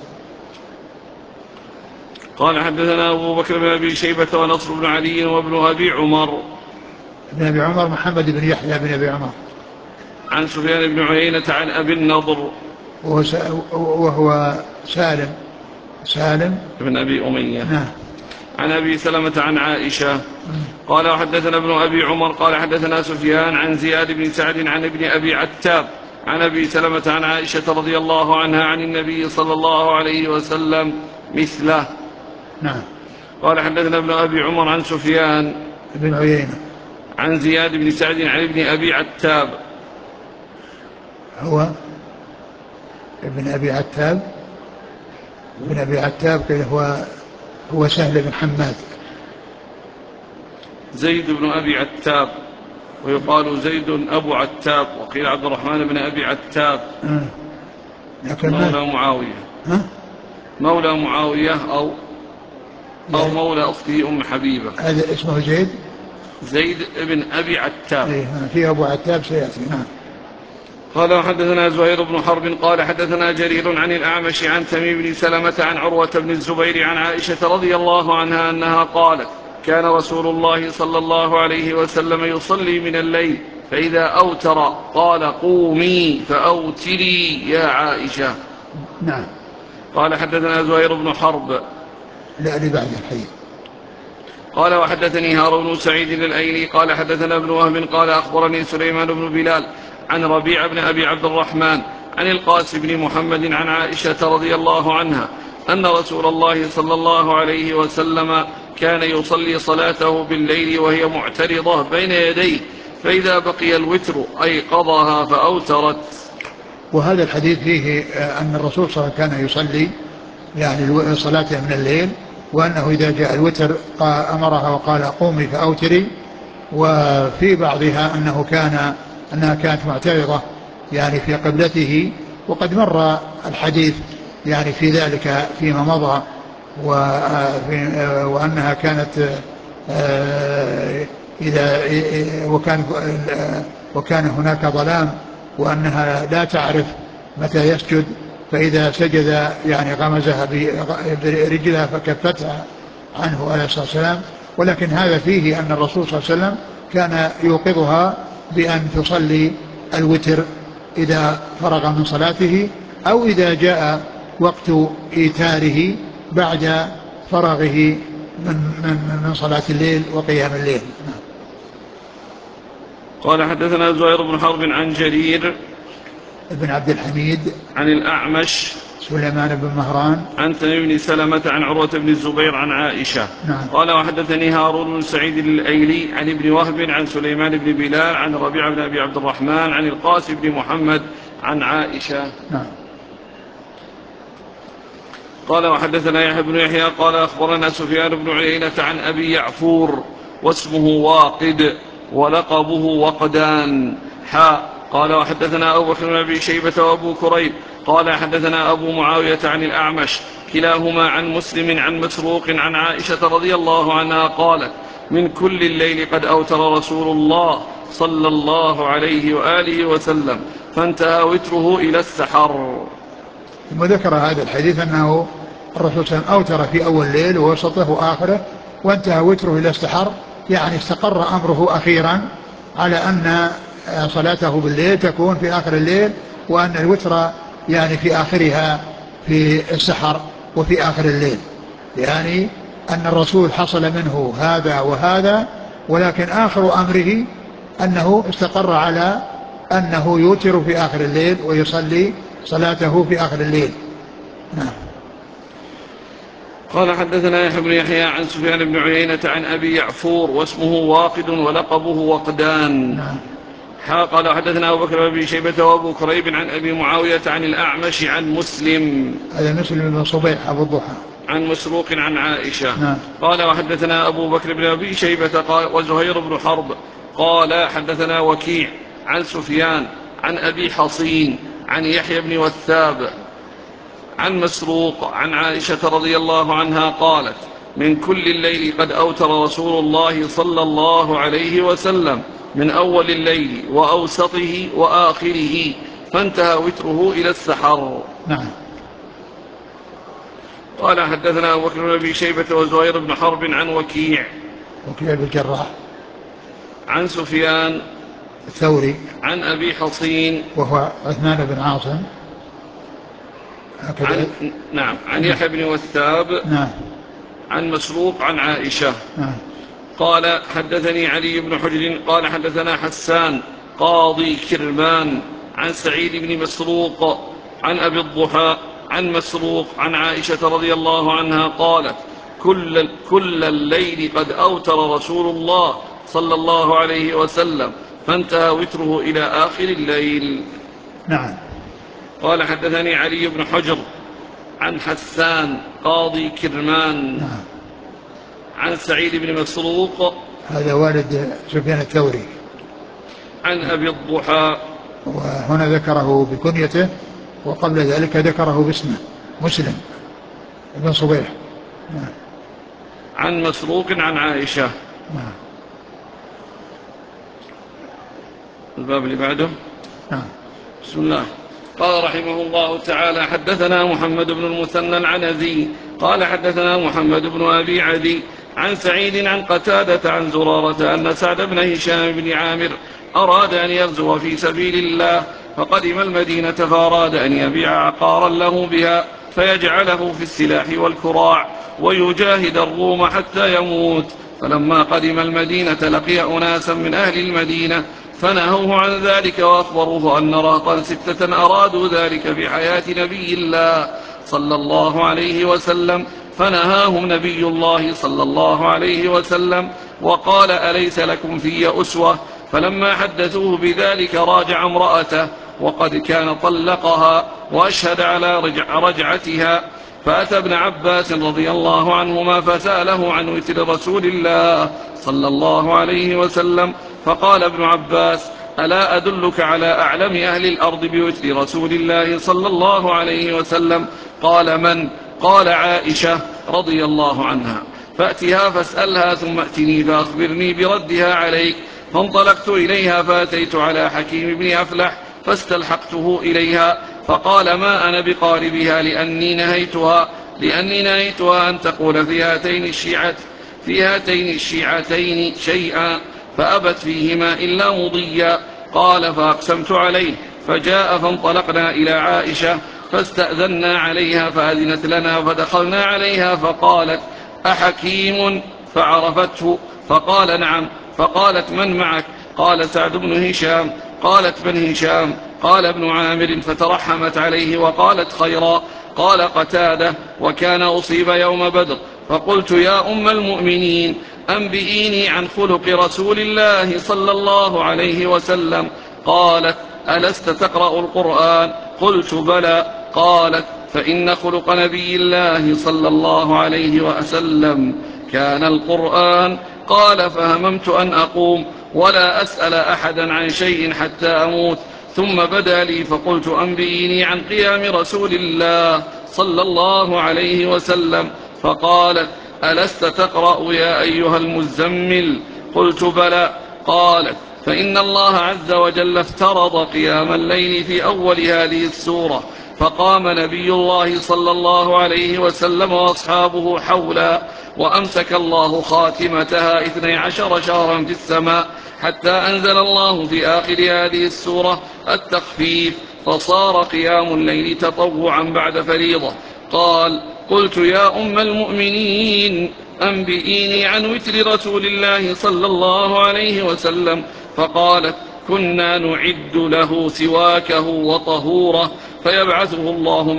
قال حدثنا أبو بكر بن أبي شيبة ونصر بن علي وابن أبي عمر. ابن أبي عمر محمد بن يحيى بن أبي عمر عن سفيان بن عيينة عن أبي النضر وهو سالم بن أبي أمية. نعم. عن أبي سلمة عن عائشة. قال وحدثنا ابن أبي عمر قال حدثنا سفيان عن زياد بن سعد عن ابن أبي عتاب عن أبي سلمة عن عائشة رضي الله عنها عن النبي صلى الله عليه وسلم مثله. نعم. قال حدثنا ابن أبي عمر عن سفيان بن عيينة عن زياد بن سعد عن ابن أبي عتاب هو ابن أبي عتاب قيل هو سهل بن حماد. زيد بن أبي عتاب ويقال زيد أبو عتاب وقيل عبد الرحمن بن أبي عتاب مولى معاوية أو مولى أخته أم حبيبة. هذا اسمه زيد بن أبي عتاب. في أبو عتاب سيأتي. نعم. قال وحدثنا زهير بن حرب قال حدثنا جرير عن الأعمش عن تميم بن سلمة عن عروة بن الزبير عن عائشة رضي الله عنها أنها قالت كان رسول الله صلى الله عليه وسلم يصلي من الليل فإذا أوتر قال قومي فأوتري يا عائشة. نعم. قال حدثنا زهير بن حرب لا بعد الحديث. قال وحدثني هارون سعيد الأيلي قال حدثنا ابن وهب قال أخبرني سليمان بن بلال عن ربيع بن أبي عبد الرحمن عن القاسم بن محمد عن عائشة رضي الله عنها أن رسول الله صلى الله عليه وسلم كان يصلي صلاته بالليل وهي معترضة بين يديه، فإذا بقي الوتر أيقظها فأوترت. وهذا الحديث فيه أن الرسول صلى الله عليه وسلم كان يصلي يعني صلاته من الليل، وأنه إذا جاء الوتر أمرها وقال قومي فأوتري. وفي بعضها أنها كانت معترضة يعني في قبلته، وقد مر الحديث يعني في ذلك فيما مضى، وأنها كانت إذا وكان هناك ظلام، وأنها لا تعرف متى يسجد، فإذا سجد يعني غمزها برجلها فكفتها عنه عليه الصلاة والسلام. ولكن هذا فيه أن الرسول صلى الله عليه وسلم كان يوقظها بأن تصلي الوتر إذا فرغ من صلاته، أو إذا جاء وقت إيتاره بعد فراغه من صلاة الليل وقيام الليل. قال حدثنا زهير بن حرب عن جرير ابن عبد الحميد عن الأعمش سليمان بن مهران عن تميم بن سلمة عن عروة بن الزبير عن عائشة. نعم. قال وحدثني هارون بن سعيد الأيلي عن ابن وهب عن سليمان بن بلال عن ربيعة بن أبي عبد الرحمن عن القاسم بن محمد عن عائشة. نعم. قال وحدثنا يحيى بن يحيى قال أخبرنا سفيان بن عيينة عن أبي يعفور واسمه واقد ولقبه وقدان قال وحدثنا أبو بكر بن أبي شيبة وأبو كريب قال حدثنا أبو معاوية عن الأعمش كلاهما عن مسلم عن مسروق عن عائشة رضي الله عنها قالت من كل الليل قد أوتر رسول الله صلى الله عليه وآله وسلم فانتهى وتره إلى السحر. ثم ذكر هذا الحديث أنه الرسول صلى الله عليه وسلم أوتر في أول الليل ووسطه وآخره، وانتهى وتره إلى السحر، يعني استقر أمره أخيرا على أن صلاته بالليل تكون في آخر الليل، وأن الوتر يعني في آخرها في السحر وفي آخر الليل، يعني أن الرسول حصل منه هذا وهذا، ولكن آخر أمره أنه استقر على أنه يوتر في آخر الليل ويصلي صلاته في آخر الليل. نعم. قال حدثنا يحيى بن يحيى عن سفيان بن عيينة عن أبي يعفور واسمه واقد ولقبه وقدان. نعم. قال حدثنا أبو بكر بن شيبة وأبو كريب عن أبي معاوية عن الأعمش عن مسلم هذا مسلم بن صبيح أبو الضحى عن مسروق عن عائشة. نعم. قال وحدثنا أبو بكر بن أبي شيبة وزهير بن حرب قال حدثنا وكيع عن سفيان عن أبي حصين عن يحيى بن وثاب عن مسروق عن عائشة رضي الله عنها قالت من كل الليل قد أوتر رسول الله صلى الله عليه وسلم من أول الليل وأوسطه وآخره فانتهى وتره إلى السحر. نعم. قال حدثنا أبو بكر بن أبي شيبة وزهير بن حرب عن وكيع بن الجراح عن سفيان الثوري عن أبي حصين وهو عثمان بن عاصم عن يحيى بن وثاب نعم. عن مسروق عن عائشة. نعم. قال حدثني علي بن حجر قال حدثنا حسان قاضي كرمان عن سعيد بن مسروق عن أبي الضحى عن مسروق عن عائشة رضي الله عنها قالت كل الليل قد أوتر رسول الله صلى الله عليه وسلم فانتهى وتره إلى آخر الليل. نعم. قال حدثني علي بن حجر عن حسان قاضي كرمان نعم. عن سعيد بن مسروق هذا والد سفيان الثوري عن أبي الضحى، وهنا ذكره بكنيته، وقبل ذلك ذكره باسمه مسلم بن صبيح. نعم. عن مسروق عن عائشة. نعم. الباب اللي بعده. نعم. بسم الله. قال رحمه الله تعالى حدثنا محمد بن المثنى العنزي قال حدثنا محمد بن أبي عدي عن سعيد عن قتادة عن زرارة أن سعد بن هشام بن عامر أراد أن يغزو في سبيل الله فقدم المدينة فأراد أن يبيع عقارا له بها فيجعله في السلاح والكراع ويجاهد الروم حتى يموت. فلما قدم المدينة لقي أناسا من أهل المدينة فنهوه عن ذلك وأخبروه أن رهطا 6 أرادوا ذلك في حياة نبي الله صلى الله عليه وسلم، فنهاهم نبي الله صلى الله عليه وسلم وقال: أليس لكم في أسوة؟ فلما حدثوه بذلك راجع امرأته وقد كان طلقها وأشهد على رجعتها، فأتى ابن عباس رضي الله عنهما فسأله عن وتر رسول الله صلى الله عليه وسلم، فقال ابن عباس: ألا أدلك على أعلم أهل الأرض بوتر رسول الله صلى الله عليه وسلم؟ قال: من؟ قال: عائشة رضي الله عنها، فأتها فاسألها ثم أتني فأخبرني بردها عليك. فانطلقت إليها فأتيت على حكيم بن أفلح فاستلحقته إليها، فقال: ما أنا بقاربها لأني نهيتها أن تقول في هاتين الشيعتين شيئا، فأبت فيهما إلا مضيا. قال: فأقسمت عليه، فجاء فانطلقنا إلى عائشة فاستأذنا عليها فأذنت لنا، فدخلنا عليها فقالت: أحكيم؟ فعرفته فقال: نعم. فقالت: من معك؟ قال: سعد بن هشام. قالت: من هشام؟ قال: ابن عامر. فترحمت عليه وقالت: خيرا. قال قتادة: وكان أصيب يوم بدر. فقلت: يا أم المؤمنين، أنبئيني عن خلق رسول الله صلى الله عليه وسلم. قالت: ألست تقرأ القرآن؟ قلت: بلى. قالت: فإن خلق نبي الله صلى الله عليه وسلم كان القرآن. قال: فهممت أن أقوم ولا أسأل أحدا عن شيء حتى أموت، ثم بدا لي فقلت: أنبئيني عن قيام رسول الله صلى الله عليه وسلم. فقالت: ألست تقرأ يا أيها المزمل؟ قلت: بلى. قالت: فإن الله عز وجل افترض قيام الليل في أول هذه السورة، فقام نبي الله صلى الله عليه وسلم وأصحابه حولا، وأمسك الله خاتمتها 12 شهرا في السماء، حتى أنزل الله في آخر هذه السورة التخفيف، فصار قيام الليل تطوعا بعد فريضة. قال: قلت: يا أم المؤمنين، أنبئيني عن وتر رسول الله صلى الله عليه وسلم. فقالت: كنا نعد له سواكه وطهوره، فيبعثه الله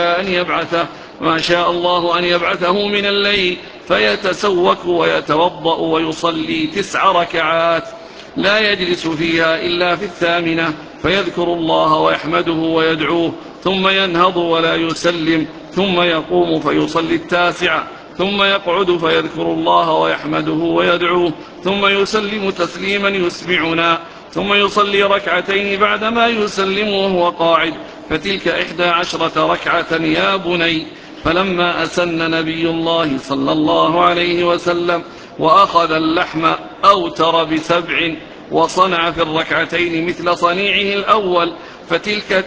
ما شاء الله أن يبعثه من الليل، فيتسوك ويتوضأ ويصلي 9 ركعات لا يجلس فيها إلا في 8، فيذكر الله ويحمده ويدعوه، ثم ينهض ولا يسلم، ثم يقوم فيصلي 9، ثم يقعد فيذكر الله ويحمده ويدعوه، ثم يسلم تسليما يسمعنا، ثم يصلي 2 ركعتين بعدما يسلم وهو قاعد، فتلك 11 ركعة يا بني. فلما أسن نبي الله صلى الله عليه وسلم وأخذ اللحم أوتر ب7، وصنع في 2 ركعتين مثل صنيعه الأول، فتلك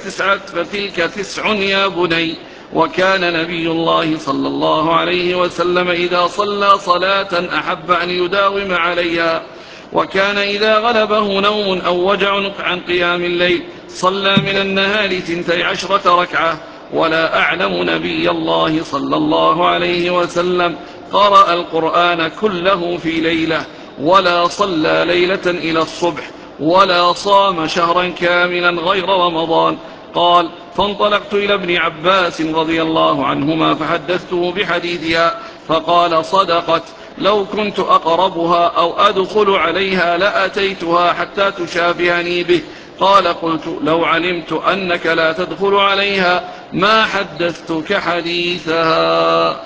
9 يا بني. وكان نبي الله صلى الله عليه وسلم إذا صلى صلاة أحب أن يداوم عليها، وكان إذا غلبه نوم أو وجع عن قيام الليل صلى من النهار 12 ركعة. ولا أعلم نبي الله صلى الله عليه وسلم قرأ القرآن كله في ليلة، ولا صلى ليلة إلى الصبح، ولا صام شهرا كاملا غير رمضان. قال: فانطلقت إلى ابن عباس رضي الله عنهما فحدثته بحديثها، فقال: صدقت، لو كنت أقربها أو أدخل عليها لأتيتها حتى تشافهني به. قال: قلت: لو علمت أنك لا تدخل عليها ما حدثتك حديثها.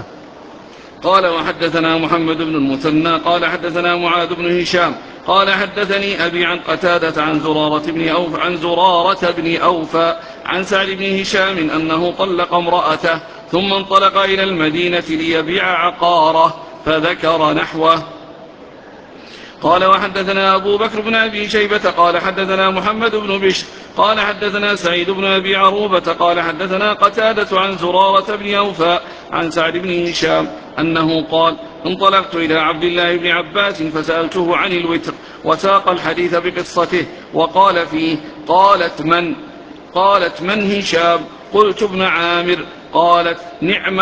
قال: وحدثنا محمد بن المثنى قال حدثنا معاذ بن هشام قال حدثني أبي عن قتادة عن زرارة بن أوفى عن سعد بن هشام أنه طلق امرأته ثم انطلق إلى المدينة ليبيع عقاره، فذكر نحوه. قال: وحدثنا أبو بكر بن أبي شيبة قال حدثنا محمد بن بشر قال حدثنا سعيد بن أبي عروبة قال حدثنا قتادة عن زرارة بن أوفى عن سعد بن هشام أنه قال: انطلقت إلى عبد الله بن عباس فسألته عن الوتر، وساق الحديث بقصته، وقال فيه: قالت: من هشام؟ قلت: ابن عامر. قالت: نعم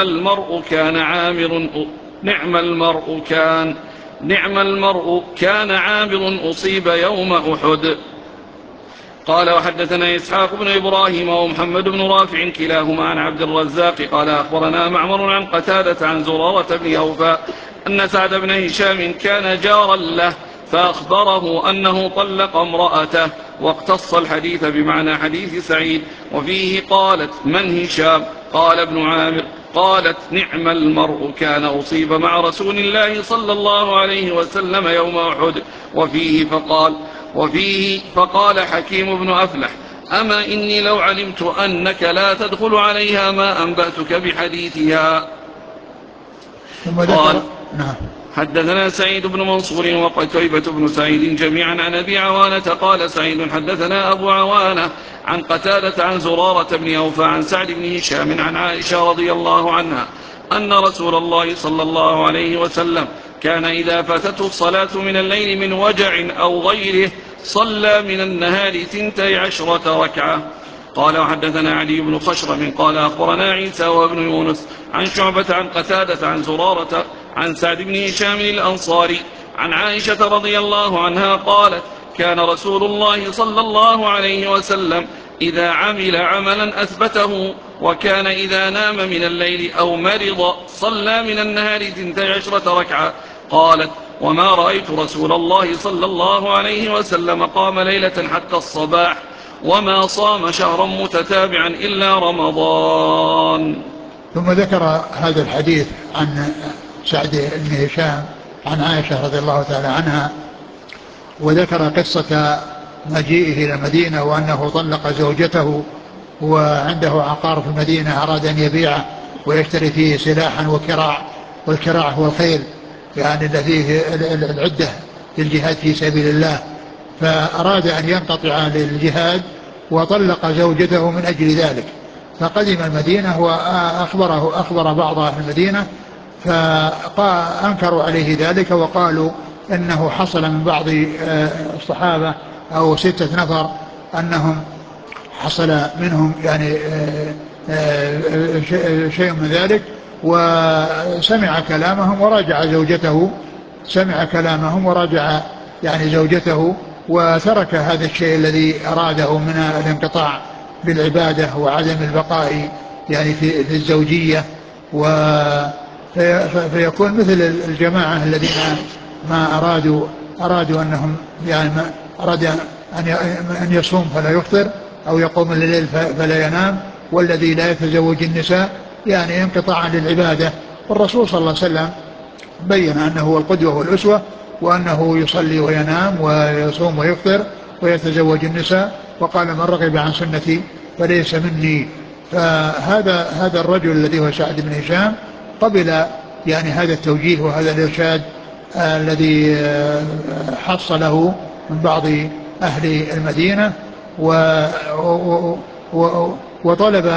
المرء كان عامر أصيب يوم أحد. قال وحدثنا إسحاق بن إبراهيم ومحمد بن رافع كلاهما عن عبد الرزاق قال أخبرنا معمر عن قتادة عن زرارة بن أوفى أن سعد بن هشام كان جارا له فأخبره أنه طلق امرأته، واقتص الحديث بمعنى حديث سعيد. وفيه قالت: من هشام؟ قال ابن عامر: قالت: نعم المرء كان أصيب مع رسول الله صلى الله عليه وسلم يوم أحد. وفيه فقال حكيم بن أفلح: أما إني لو علمت أنك لا تدخل عليها ما أنبأتك بحديثها. ثم قال: ذكر. نعم. حدثنا سعيد بن منصور وقتيبة بن سعيد جميعا عن أبي عوانة قال سعيد: حدثنا أبو عوانة عن قتادة عن زرارة بن أوفى عن سعد بن هشام عن عائشة رضي الله عنها أن رسول الله صلى الله عليه وسلم كان إذا فاتته الصلاة من الليل من وجع أو غيره صلى من النهار 12 ركعة. قال وحدثنا علي بن خشرم قال أخبرنا عيسى وابن يونس عن شعبة عن قتادة عن زرارة عن سعد بن هشام الأنصاري عن عائشة رضي الله عنها قالت: كان رسول الله صلى الله عليه وسلم إذا عمل عملا أثبته، وكان إذا نام من الليل أو مرض صلى من النهار 12 ركعة. قالت: وما رأيت رسول الله صلى الله عليه وسلم قام ليلة حتى الصباح، وما صام شهرا متتابعا إلا رمضان. ثم ذكر هذا الحديث عن سعد بن هشام عن عائشة رضي الله تعالى عنها، وذكر قصة مجيئه إلى المدينة وأنه طلق زوجته وعنده عقار في المدينة أراد أن يبيعه ويشتري فيه سلاحا وكراع، والكراع هو الخيل يعني الذي فيه العدة للجهاد في سبيل الله، فأراد أن ينقطع للجهاد وطلق زوجته من أجل ذلك. فقدم المدينة وأخبر بعض أهل المدينة فأنكروا عليه ذلك وقالوا إنه حصل من بعض الصحابة أو 6 نفر أنهم حصل منهم يعني شيء من ذلك، وسمع كلامهم وراجع زوجته، سمع كلامهم وراجع يعني زوجته وترك هذا الشيء الذي أراده من الانقطاع بالعبادة وعدم البقاء يعني في الزوجية، فيكون مثل الجماعة الذين ما أرادوا أنهم يعني ما أراد أن يصوم فلا يفطر أو يقوم الليل فلا ينام، والذي لا يتزوج النساء يعني انقطاعا للعبادة. والرسول صلى الله عليه وسلم بين أنه هو القدوة والأسوة، وأنه يصلي وينام ويصوم ويفطر ويتزوج النساء، وقال: من رغب عن سنتي فليس مني. فهذا الرجل الذي هو سعد بن هشام قبل يعني هذا التوجيه وهذا الإرشاد الذي حصله من بعض أهل المدينة، وطلب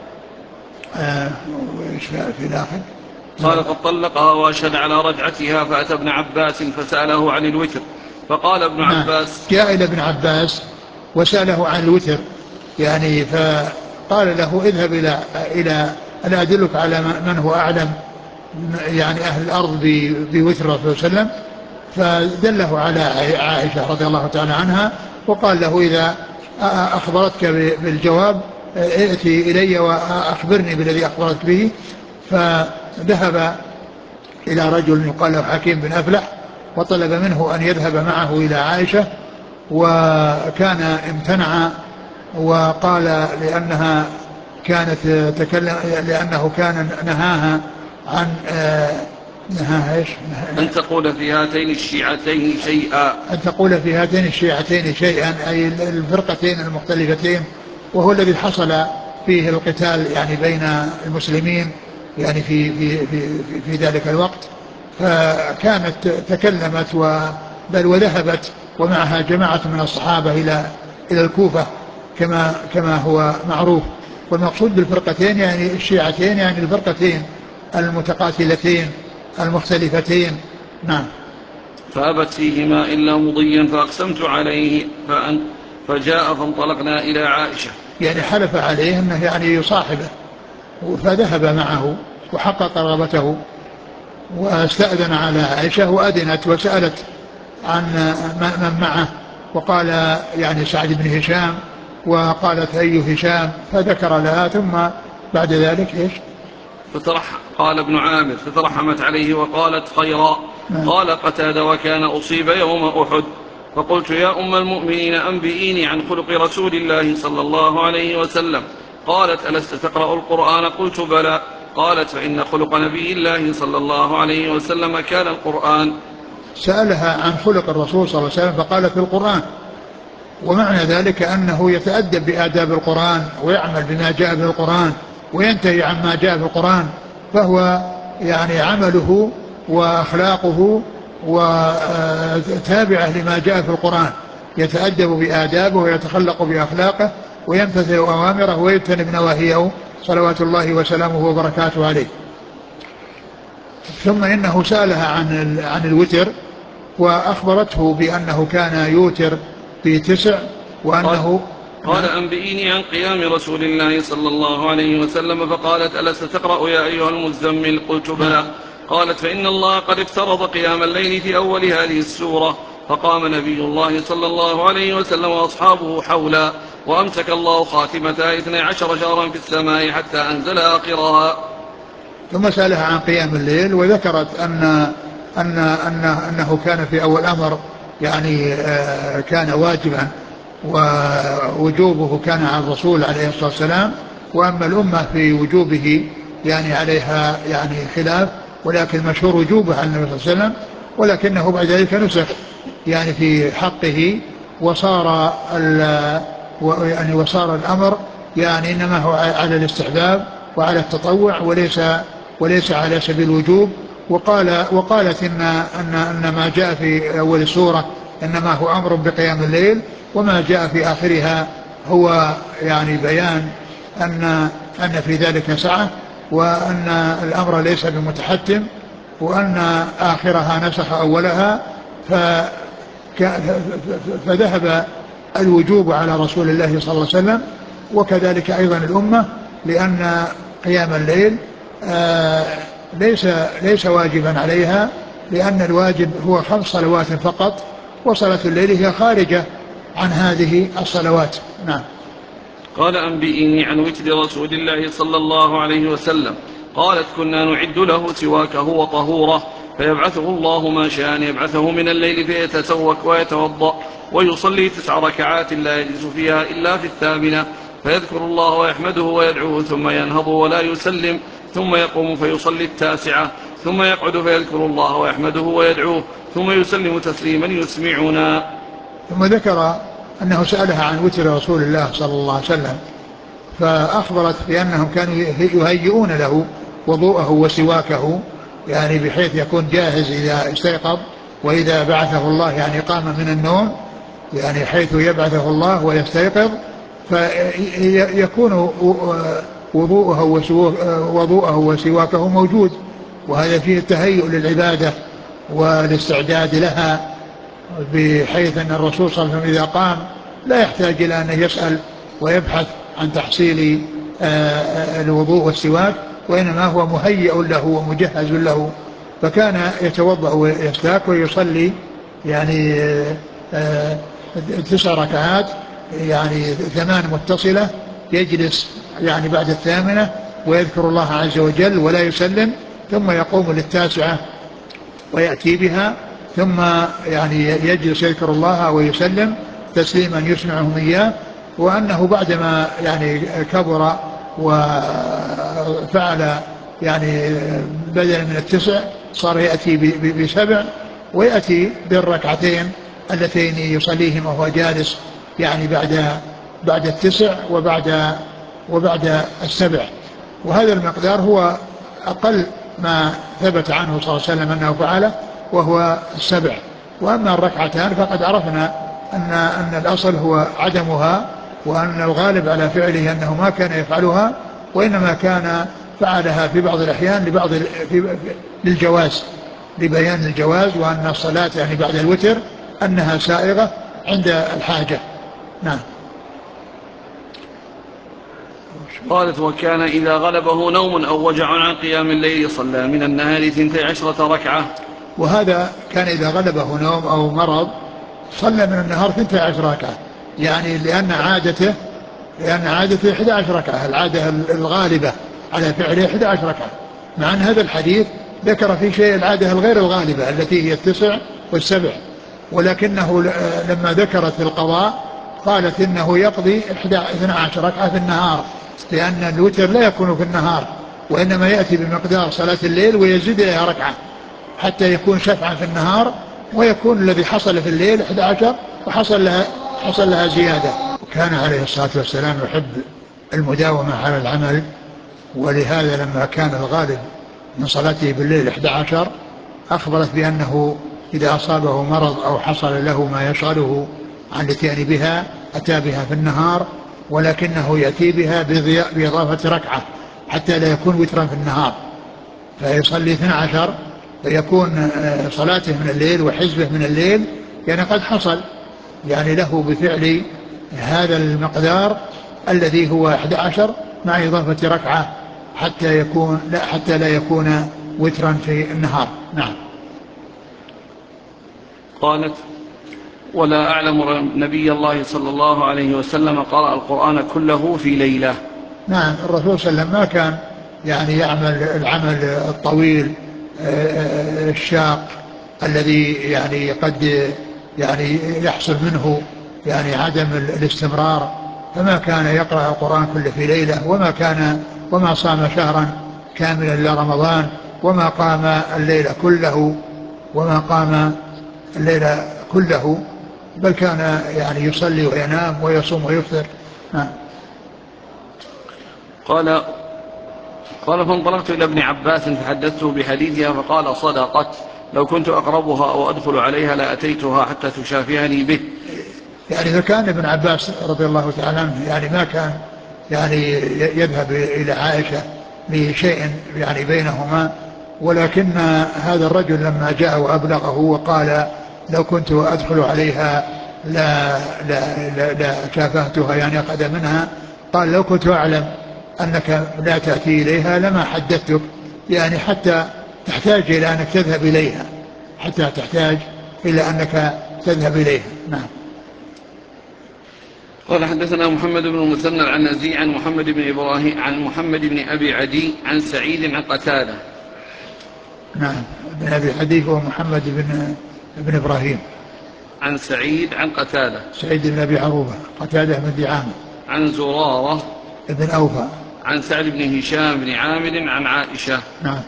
ايش في الآخر؟ قال: قد طلقها وأشهد على رجعتها، فأتى ابن عباس فسأله عن الوتر، فقال ابن عباس: جاء إلى ابن عباس وسأله عن الوتر يعني، فقال له: اذهب إلى أنا أدلك على من هو أعلم يعني أهل الأرض بوتر الرسول صلى الله عليه وسلم، فدله على عائشة رضي الله تعالى عنها، وقال له: إذا أخبرتك بالجواب ائتي إلي وأخبرني بالذي أخبرت به. فذهب إلى رجل يقال له حكيم بن أفلح وطلب منه أن يذهب معه إلى عائشة، وكان امتنع وقال لأنها كانت تكلم، لأنه كان نهاها عن نهاها ايش؟ أن تقول في هاتين الشيعتين شيئا، أن تقول في هاتين الشيعتين شيئا، أي الفرقتين المختلفتين، وهو الذي حصل فيه القتال يعني بين المسلمين يعني في ذلك الوقت. فكانت تكلمت بل وذهبت ومعها جماعة من الصحابة إلى الكوفة كما هو معروف. والمقصود بالفرقتين يعني الشيعتين يعني الفرقتين المتقاتلتين المختلفتين. نعم. فأبت فيهما إلا مضيا فأقسمت عليه فجاء فانطلقنا إلى عائشة، يعني حلف عليه أنه يعني يصاحبه، فذهب معه وحقق رغبته واستأذن على عائشة وأذنت وسألت عن من معه، وقال يعني سعد بن هشام، وقالت أي هشام، فذكر لها، ثم بعد ذلك إيش؟ قال ابن عامر فترحمت عليه وقالت خيرا. قال قتادة وكان أصيب يوم أحد. فقلت يا أم المؤمنين أنبئيني عن خلق رسول الله صلى الله عليه وسلم. قالت ألست تقرأ القرآن؟ قلت بلى. قالت فإن خلق نبي الله صلى الله عليه وسلم كان القرآن. سألها عن خلق الرسول صلى الله عليه وسلم فقالت القرآن، ومعنى ذلك أنه يتأدب بآداب القرآن ويعمل بما جاء به القرآن وينتهي عما جاء في القرآن، فهو يعني عمله وأخلاقه وتابعه لما جاء في القرآن، يتأدب بآدابه ويتخلق بأخلاقه ويمتثل أوامره ويجتنب نواهيه صلوات الله وسلامه وبركاته عليه. ثم إنه سألها عن الوتر، وأخبرته بأنه كان يوتر في 9، وأنه قال أنبئيني عن قيام رسول الله صلى الله عليه وسلم. فقالت ألست تقرأ يا أيها المزمل؟ قلت بلى. قالت فإن الله قد افترض قيام الليل في أول هذه السورة. فقام نبي الله صلى الله عليه وسلم وأصحابه حولا، وأمسك الله خاتمتها 12 شهرا في السماء حتى أنزل آخرها. ثم سألها عن قيام الليل، وذكرت أنه كان في أول أمر يعني كان واجبا، ووجوبه كان على الرسول عليه الصلاة والسلام، وأما الأمة في وجوبه يعني عليها يعني خلاف، ولكن مشهور وجوبه على النبي صلى الله عليه وسلم، ولكنه بعد ذلك نسخ يعني في حقه، وصار الأمر يعني إنما هو على الاستحباب وعلى التطوع وليس على سبيل الوجوب. وقالت إن ما جاء في أول السورة إنما هو أمر بقيام الليل، وما جاء في آخرها هو يعني بيان أن في ذلك سعة، وأن الأمر ليس بمتحتم، وأن آخرها نسخ أولها، فذهب الوجوب على رسول الله صلى الله عليه وسلم، وكذلك أيضا الأمة، لأن قيام الليل ليس واجبا عليها، لأن الواجب هو 5 صلوات فقط، وصلاة الليل هي خارجة عن هذه الصلوات. نعم. قال أنبئيني عن وتر رسول الله صلى الله عليه وسلم. قالت كنا نعد له سواكه وطهوره، فيبعثه الله ما شاء أن يبعثه من الليل فيتسوك ويتوضأ ويصلي 9 ركعات لا يجلس فيها إلا في 8، فيذكر الله ويحمده ويدعوه ثم ينهض ولا يسلم، ثم يقوم فيصلي 9، ثم يقعد فيذكر الله ويحمده ويدعوه ثم يسلم تسليما يسمعنا. ثم ذكر أنه سألها عن وتر رسول الله صلى الله عليه وسلم، فأخبرت بأنهم كانوا يهيئون له وضوءه وسواكه، يعني بحيث يكون جاهز إذا استيقظ، وإذا بعثه الله يعني قام من النوم، يعني حيث يبعثه الله ويستيقظ فيكون وضوءه وسواكه موجود، وهذا فيه التهيؤ للعبادة والاستعداد لها، بحيث أن الرسول صلى الله عليه وسلم إذا قام لا يحتاج إلى أن يسأل ويبحث عن تحصيل الوضوء والسواك، وإنما هو مهيئ له ومجهز له، فكان يتوضأ ويستاك ويصلي يعني 9 ركعات، يعني 8 متصلة، يجلس يعني بعد 8 ويذكر الله عز وجل ولا يسلم، ثم يقوم لل9 ويأتي بها، ثم يعني يجلس يذكر الله ويسلم تسليما يسمعهم إياه، وأنه بعدما يعني كبر وفعل يعني بدلا من 9 صار يأتي ب7، ويأتي بالركعتين اللتين يصليهما وهو جالس يعني بعد 9 وبعد 7، وهذا المقدار هو أقل ما ثبت عنه صلى الله عليه وسلم أنه فعله، وهو 7. وأما الركعتان فقد عرفنا أن الأصل هو عدمها، وأن الغالب على فعله أنه ما كان يفعلها، وإنما كان فعلها في بعض الأحيان للجواز، لبيان الجواز، وأن الصلاة يعني بعد الوتر أنها سائغة عند الحاجة. نعم. قالت وكان إذا غلبه نوم أو وجع عن قيام الليل صلى من النهار 12 ركعة. وهذا كان إذا غلبه نوم أو مرض صلى من النهار 12 ركعة، يعني لأن عادته 11 ركعة، العادة الغالبة على فعله 11 ركعة، مع أن هذا الحديث ذكر في شيء العادة الغير الغالبة التي هي 9 و7، ولكنه لما ذكرت القضاء قالت إنه يقضي 12 ركعة في النهار، لأن الوتر لا يكون في النهار، وإنما يأتي بمقدار صلاة الليل ويزيد إليها ركعة حتى يكون شفعا في النهار، ويكون الذي حصل في الليل 11 وحصل لها زيادة. وكان عليه الصلاة والسلام يحب المداومة على العمل، ولهذا لما كان الغالب من صلاته بالليل 11 أخبرت بأنه إذا أصابه مرض أو حصل له ما يشغله عن الاتيان بها أتى بها في النهار، ولكنه يأتي بها بإضافة ركعة حتى لا يكون وترا في النهار، فيصلي 12 فيكون صلاته من الليل وحزبه من الليل يعني قد حصل يعني له بفعل هذا المقدار الذي هو 11 مع إضافة ركعة حتى لا يكون وترا في النهار. نعم. قالت: ولا أعلم نبي الله صلى الله عليه وسلم قرأ القرآن كله في ليلة. نعم، الرسول صلى الله عليه وسلم ما كان يعني يعمل العمل الطويل الشاق الذي يعني قد يعني يحصل منه يعني عدم الاستمرار، فما كان يقرأ القرآن كله في ليلة، وما صام شهرا كاملا إلى رمضان، وما قام الليل كله، بل كان يعني يصلي وينام ويصوم ويفطر. قال فانطلقت إلى ابن عباس فحدثته بحديثها فقال: صدقت، لو كنت أقربها أو أدخل عليها لأتيتها حتى تشافهني به. يعني فكان ابن عباس رضي الله تعالى عنه يعني ما كان يعني يذهب إلى عائشة لشيء يعني بينهما، ولكن هذا الرجل لما جاء وأبلغه وقال: لو كنت أدخل عليها لا شافهتها يعني أخذ منها، قال: لو كنت أعلم أنك لا تأتي إليها لما حدثتك، يعني حتى تحتاج إلى أنك تذهب إليها، تذهب إليها. نعم. قال: حدثنا محمد بن المثنى العنزي عن محمد بن إبراهيم عن محمد بن أبي عدي عن سعيد عن قتادة. نعم، بن أبي عدي هو محمد بن إبراهيم عن سعيد عن قتادة. سعيد بن أبي عروبة، قتادة بن دعامة. عن زرارة ابن أوفى. عن سعد بن هشام بن عامر عن عائشة. نعم.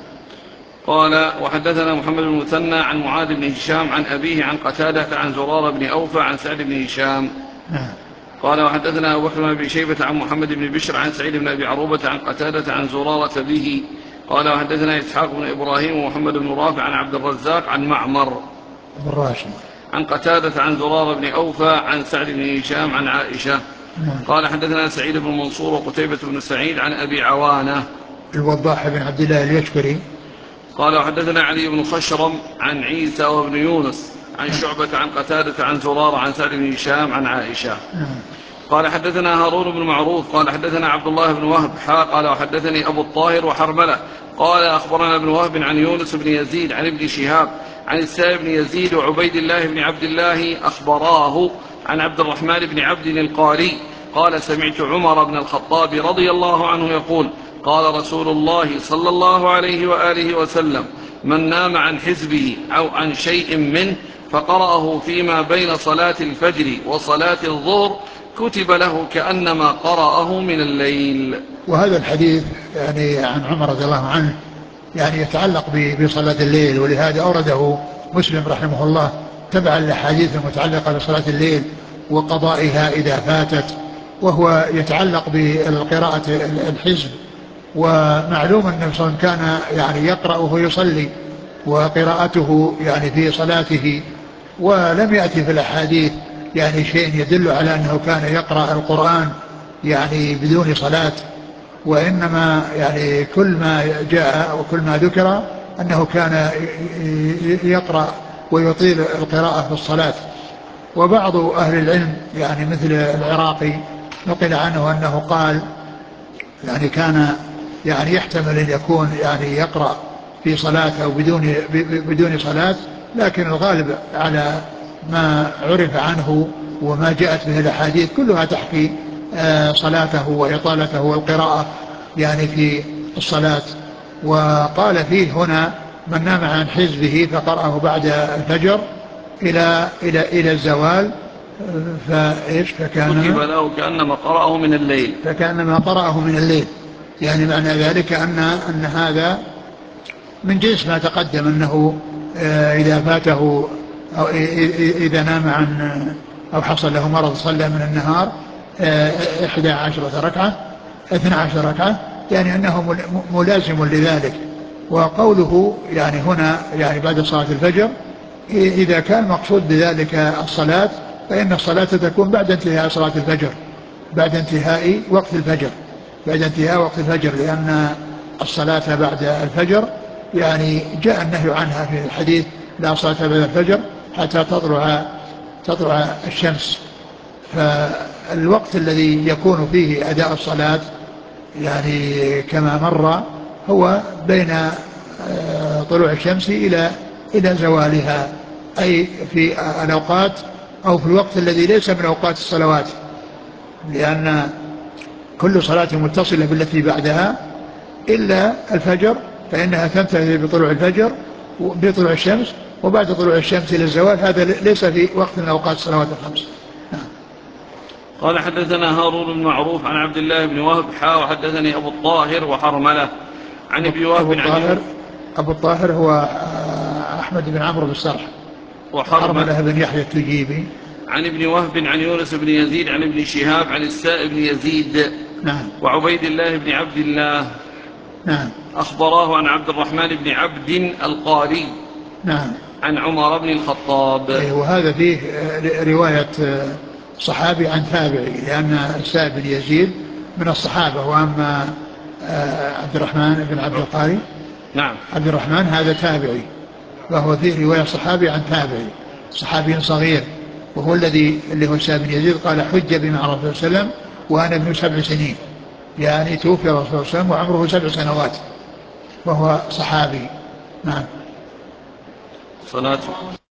قال: وحدثنا محمد بن المثنى عن معاذ بن هشام عن أبيه عن قتادة عن زرارة بن أوفى عن سعد بن هشام. نعم. قال: وحدثنا أبو بكر بن أبي شيبة عن محمد بن بشر عن سعيد بن أبي عروبة عن قتادة عن زرارة به. قال: وحدثنا إسحاق بن إبراهيم ومحمد بن رافع عن عبد الرزاق عن معمر بن راشد عن قتادة عن زرارة بن أوفى عن سعد بن هشام عن عائشة. نعم. قال: حدثنا سعيد بن منصور وقتيبة بن سعيد عن أبي عوانة الوضاح بن عبد الله اليشكري. قال: وحدثنا علي بن خشرم عن عيسى وابن يونس عن شعبة عن قتادة عن زرارة عن سعد بن هشام عن عائشة. قال: حدثنا هارون بن معروف قال: حدثنا عبد الله بن وهب قال: وحدثني أبو الطاهر وحرملة قال: أخبرنا ابن وهب عن يونس بن يزيد عن ابن شهاب عن السائب بن يزيد وعبيد الله بن عبد الله أخبراه عن عبد الرحمن بن عبد القاري قال: سمعت عمر بن الخطاب رضي الله عنه يقول: قال رسول الله صلى الله عليه وآله وسلم: من نام عن حزبه أو عن شيء منه فقرأه فيما بين صلاة الفجر وصلاة الظهر كتب له كأنما قرأه من الليل. وهذا الحديث يعني عن عمر رضي الله عنه يعني يتعلق بصلاة الليل، ولهذا أورده مسلم رحمه الله تبعا للأحاديث المتعلقة بصلاة الليل وقضائها إذا فاتت، وهو يتعلق بالقراءة الحزب. ومعلوم أن النبي صلى الله عليه وسلم كان يعني يقرأ وهو يصلي، وقراءته يعني في صلاته، ولم يأتي في الأحاديث يعني شيء يدل على أنه كان يقرأ القرآن يعني بدون صلاة، وإنما يعني كل ما جاء وكل ما ذكر أنه كان يقرأ ويطيل القراءة في الصلاة. وبعض أهل العلم يعني مثل العراقي نقل عنه أنه قال يعني كان يعني يحتمل أن يكون يعني يقرأ في صلاة أو بدون صلاة، لكن الغالب على ما عرف عنه وما جاءت به الأحاديث كلها تحكي صلاته وإطالته والقراءة يعني في الصلاة. وقال فيه هنا: من نام عن حزبه فقرأه بعد الفجر إلى الزوال فإيش كتب له كأنما قرأه من الليل. فكأنما قرأه من الليل. يعني معنى ذلك أن هذا من جنس ما تقدم، أنه إذا فاته أو إذا نام عن أو حصل له مرض صلى من النهار 11 ركعة 12 ركعة، يعني أنه ملازم لذلك. وقوله يعني هنا يعني بعد صلاة الفجر، إذا كان مقصود بذلك الصلاة فإن الصلاة تكون بعد انتهاء صلاة الفجر، بعد انتهاء وقت الفجر، بعد انتهاء وقت الفجر، لأن الصلاة بعد الفجر يعني جاء النهي عنها في الحديث: لا صلاة بعد الفجر حتى تطلع الشمس. فالوقت الذي يكون فيه أداء الصلاة يعني كما مر هو بين طلوع الشمس إلى زوالها، أي في الأوقات أو في الوقت الذي ليس من أوقات الصلوات، لأن كل صلاة متصلة بالتي بعدها إلا الفجر فإنها تنتهي بطلوع الفجر بطلوع الشمس، وبعد طلوع الشمس إلى الزوال هذا ليس في وقت من أوقات الصلوات الخمس. قال حدثنا هارون بن معروف عن عبد الله بن وهب وحدثني أبو الطاهر وحرملة عن ابن وهب أبو الطاهر هو أحمد بن عمرو بن السرح، وحرملة بن يحيى التجيبي عن ابن وهب عن يونس بن يزيد عن ابن شهاب عن السائب بن يزيد وعبيد الله بن عبد الله أخبراه عن عبد الرحمن بن عبد القاري عن عمر بن الخطاب. وهذا فيه رواية صحابي عن تابعي، لأن السائب بن يزيد من الصحابة، وأما عبد الرحمن بن عبد القاري عبد الرحمن هذا تابعي، وهو فيه رواية صحابي عن تابعي، صحابي صغير، وهو اللي هو السائب بن يزيد قال: حج بي مع رسول الله صلى الله عليه وسلم وأنا ابن 7 سنين، يعني توفي رسول الله صلى الله عليه وسلم وعمره 7 سنوات، وهو صحابي. صلاة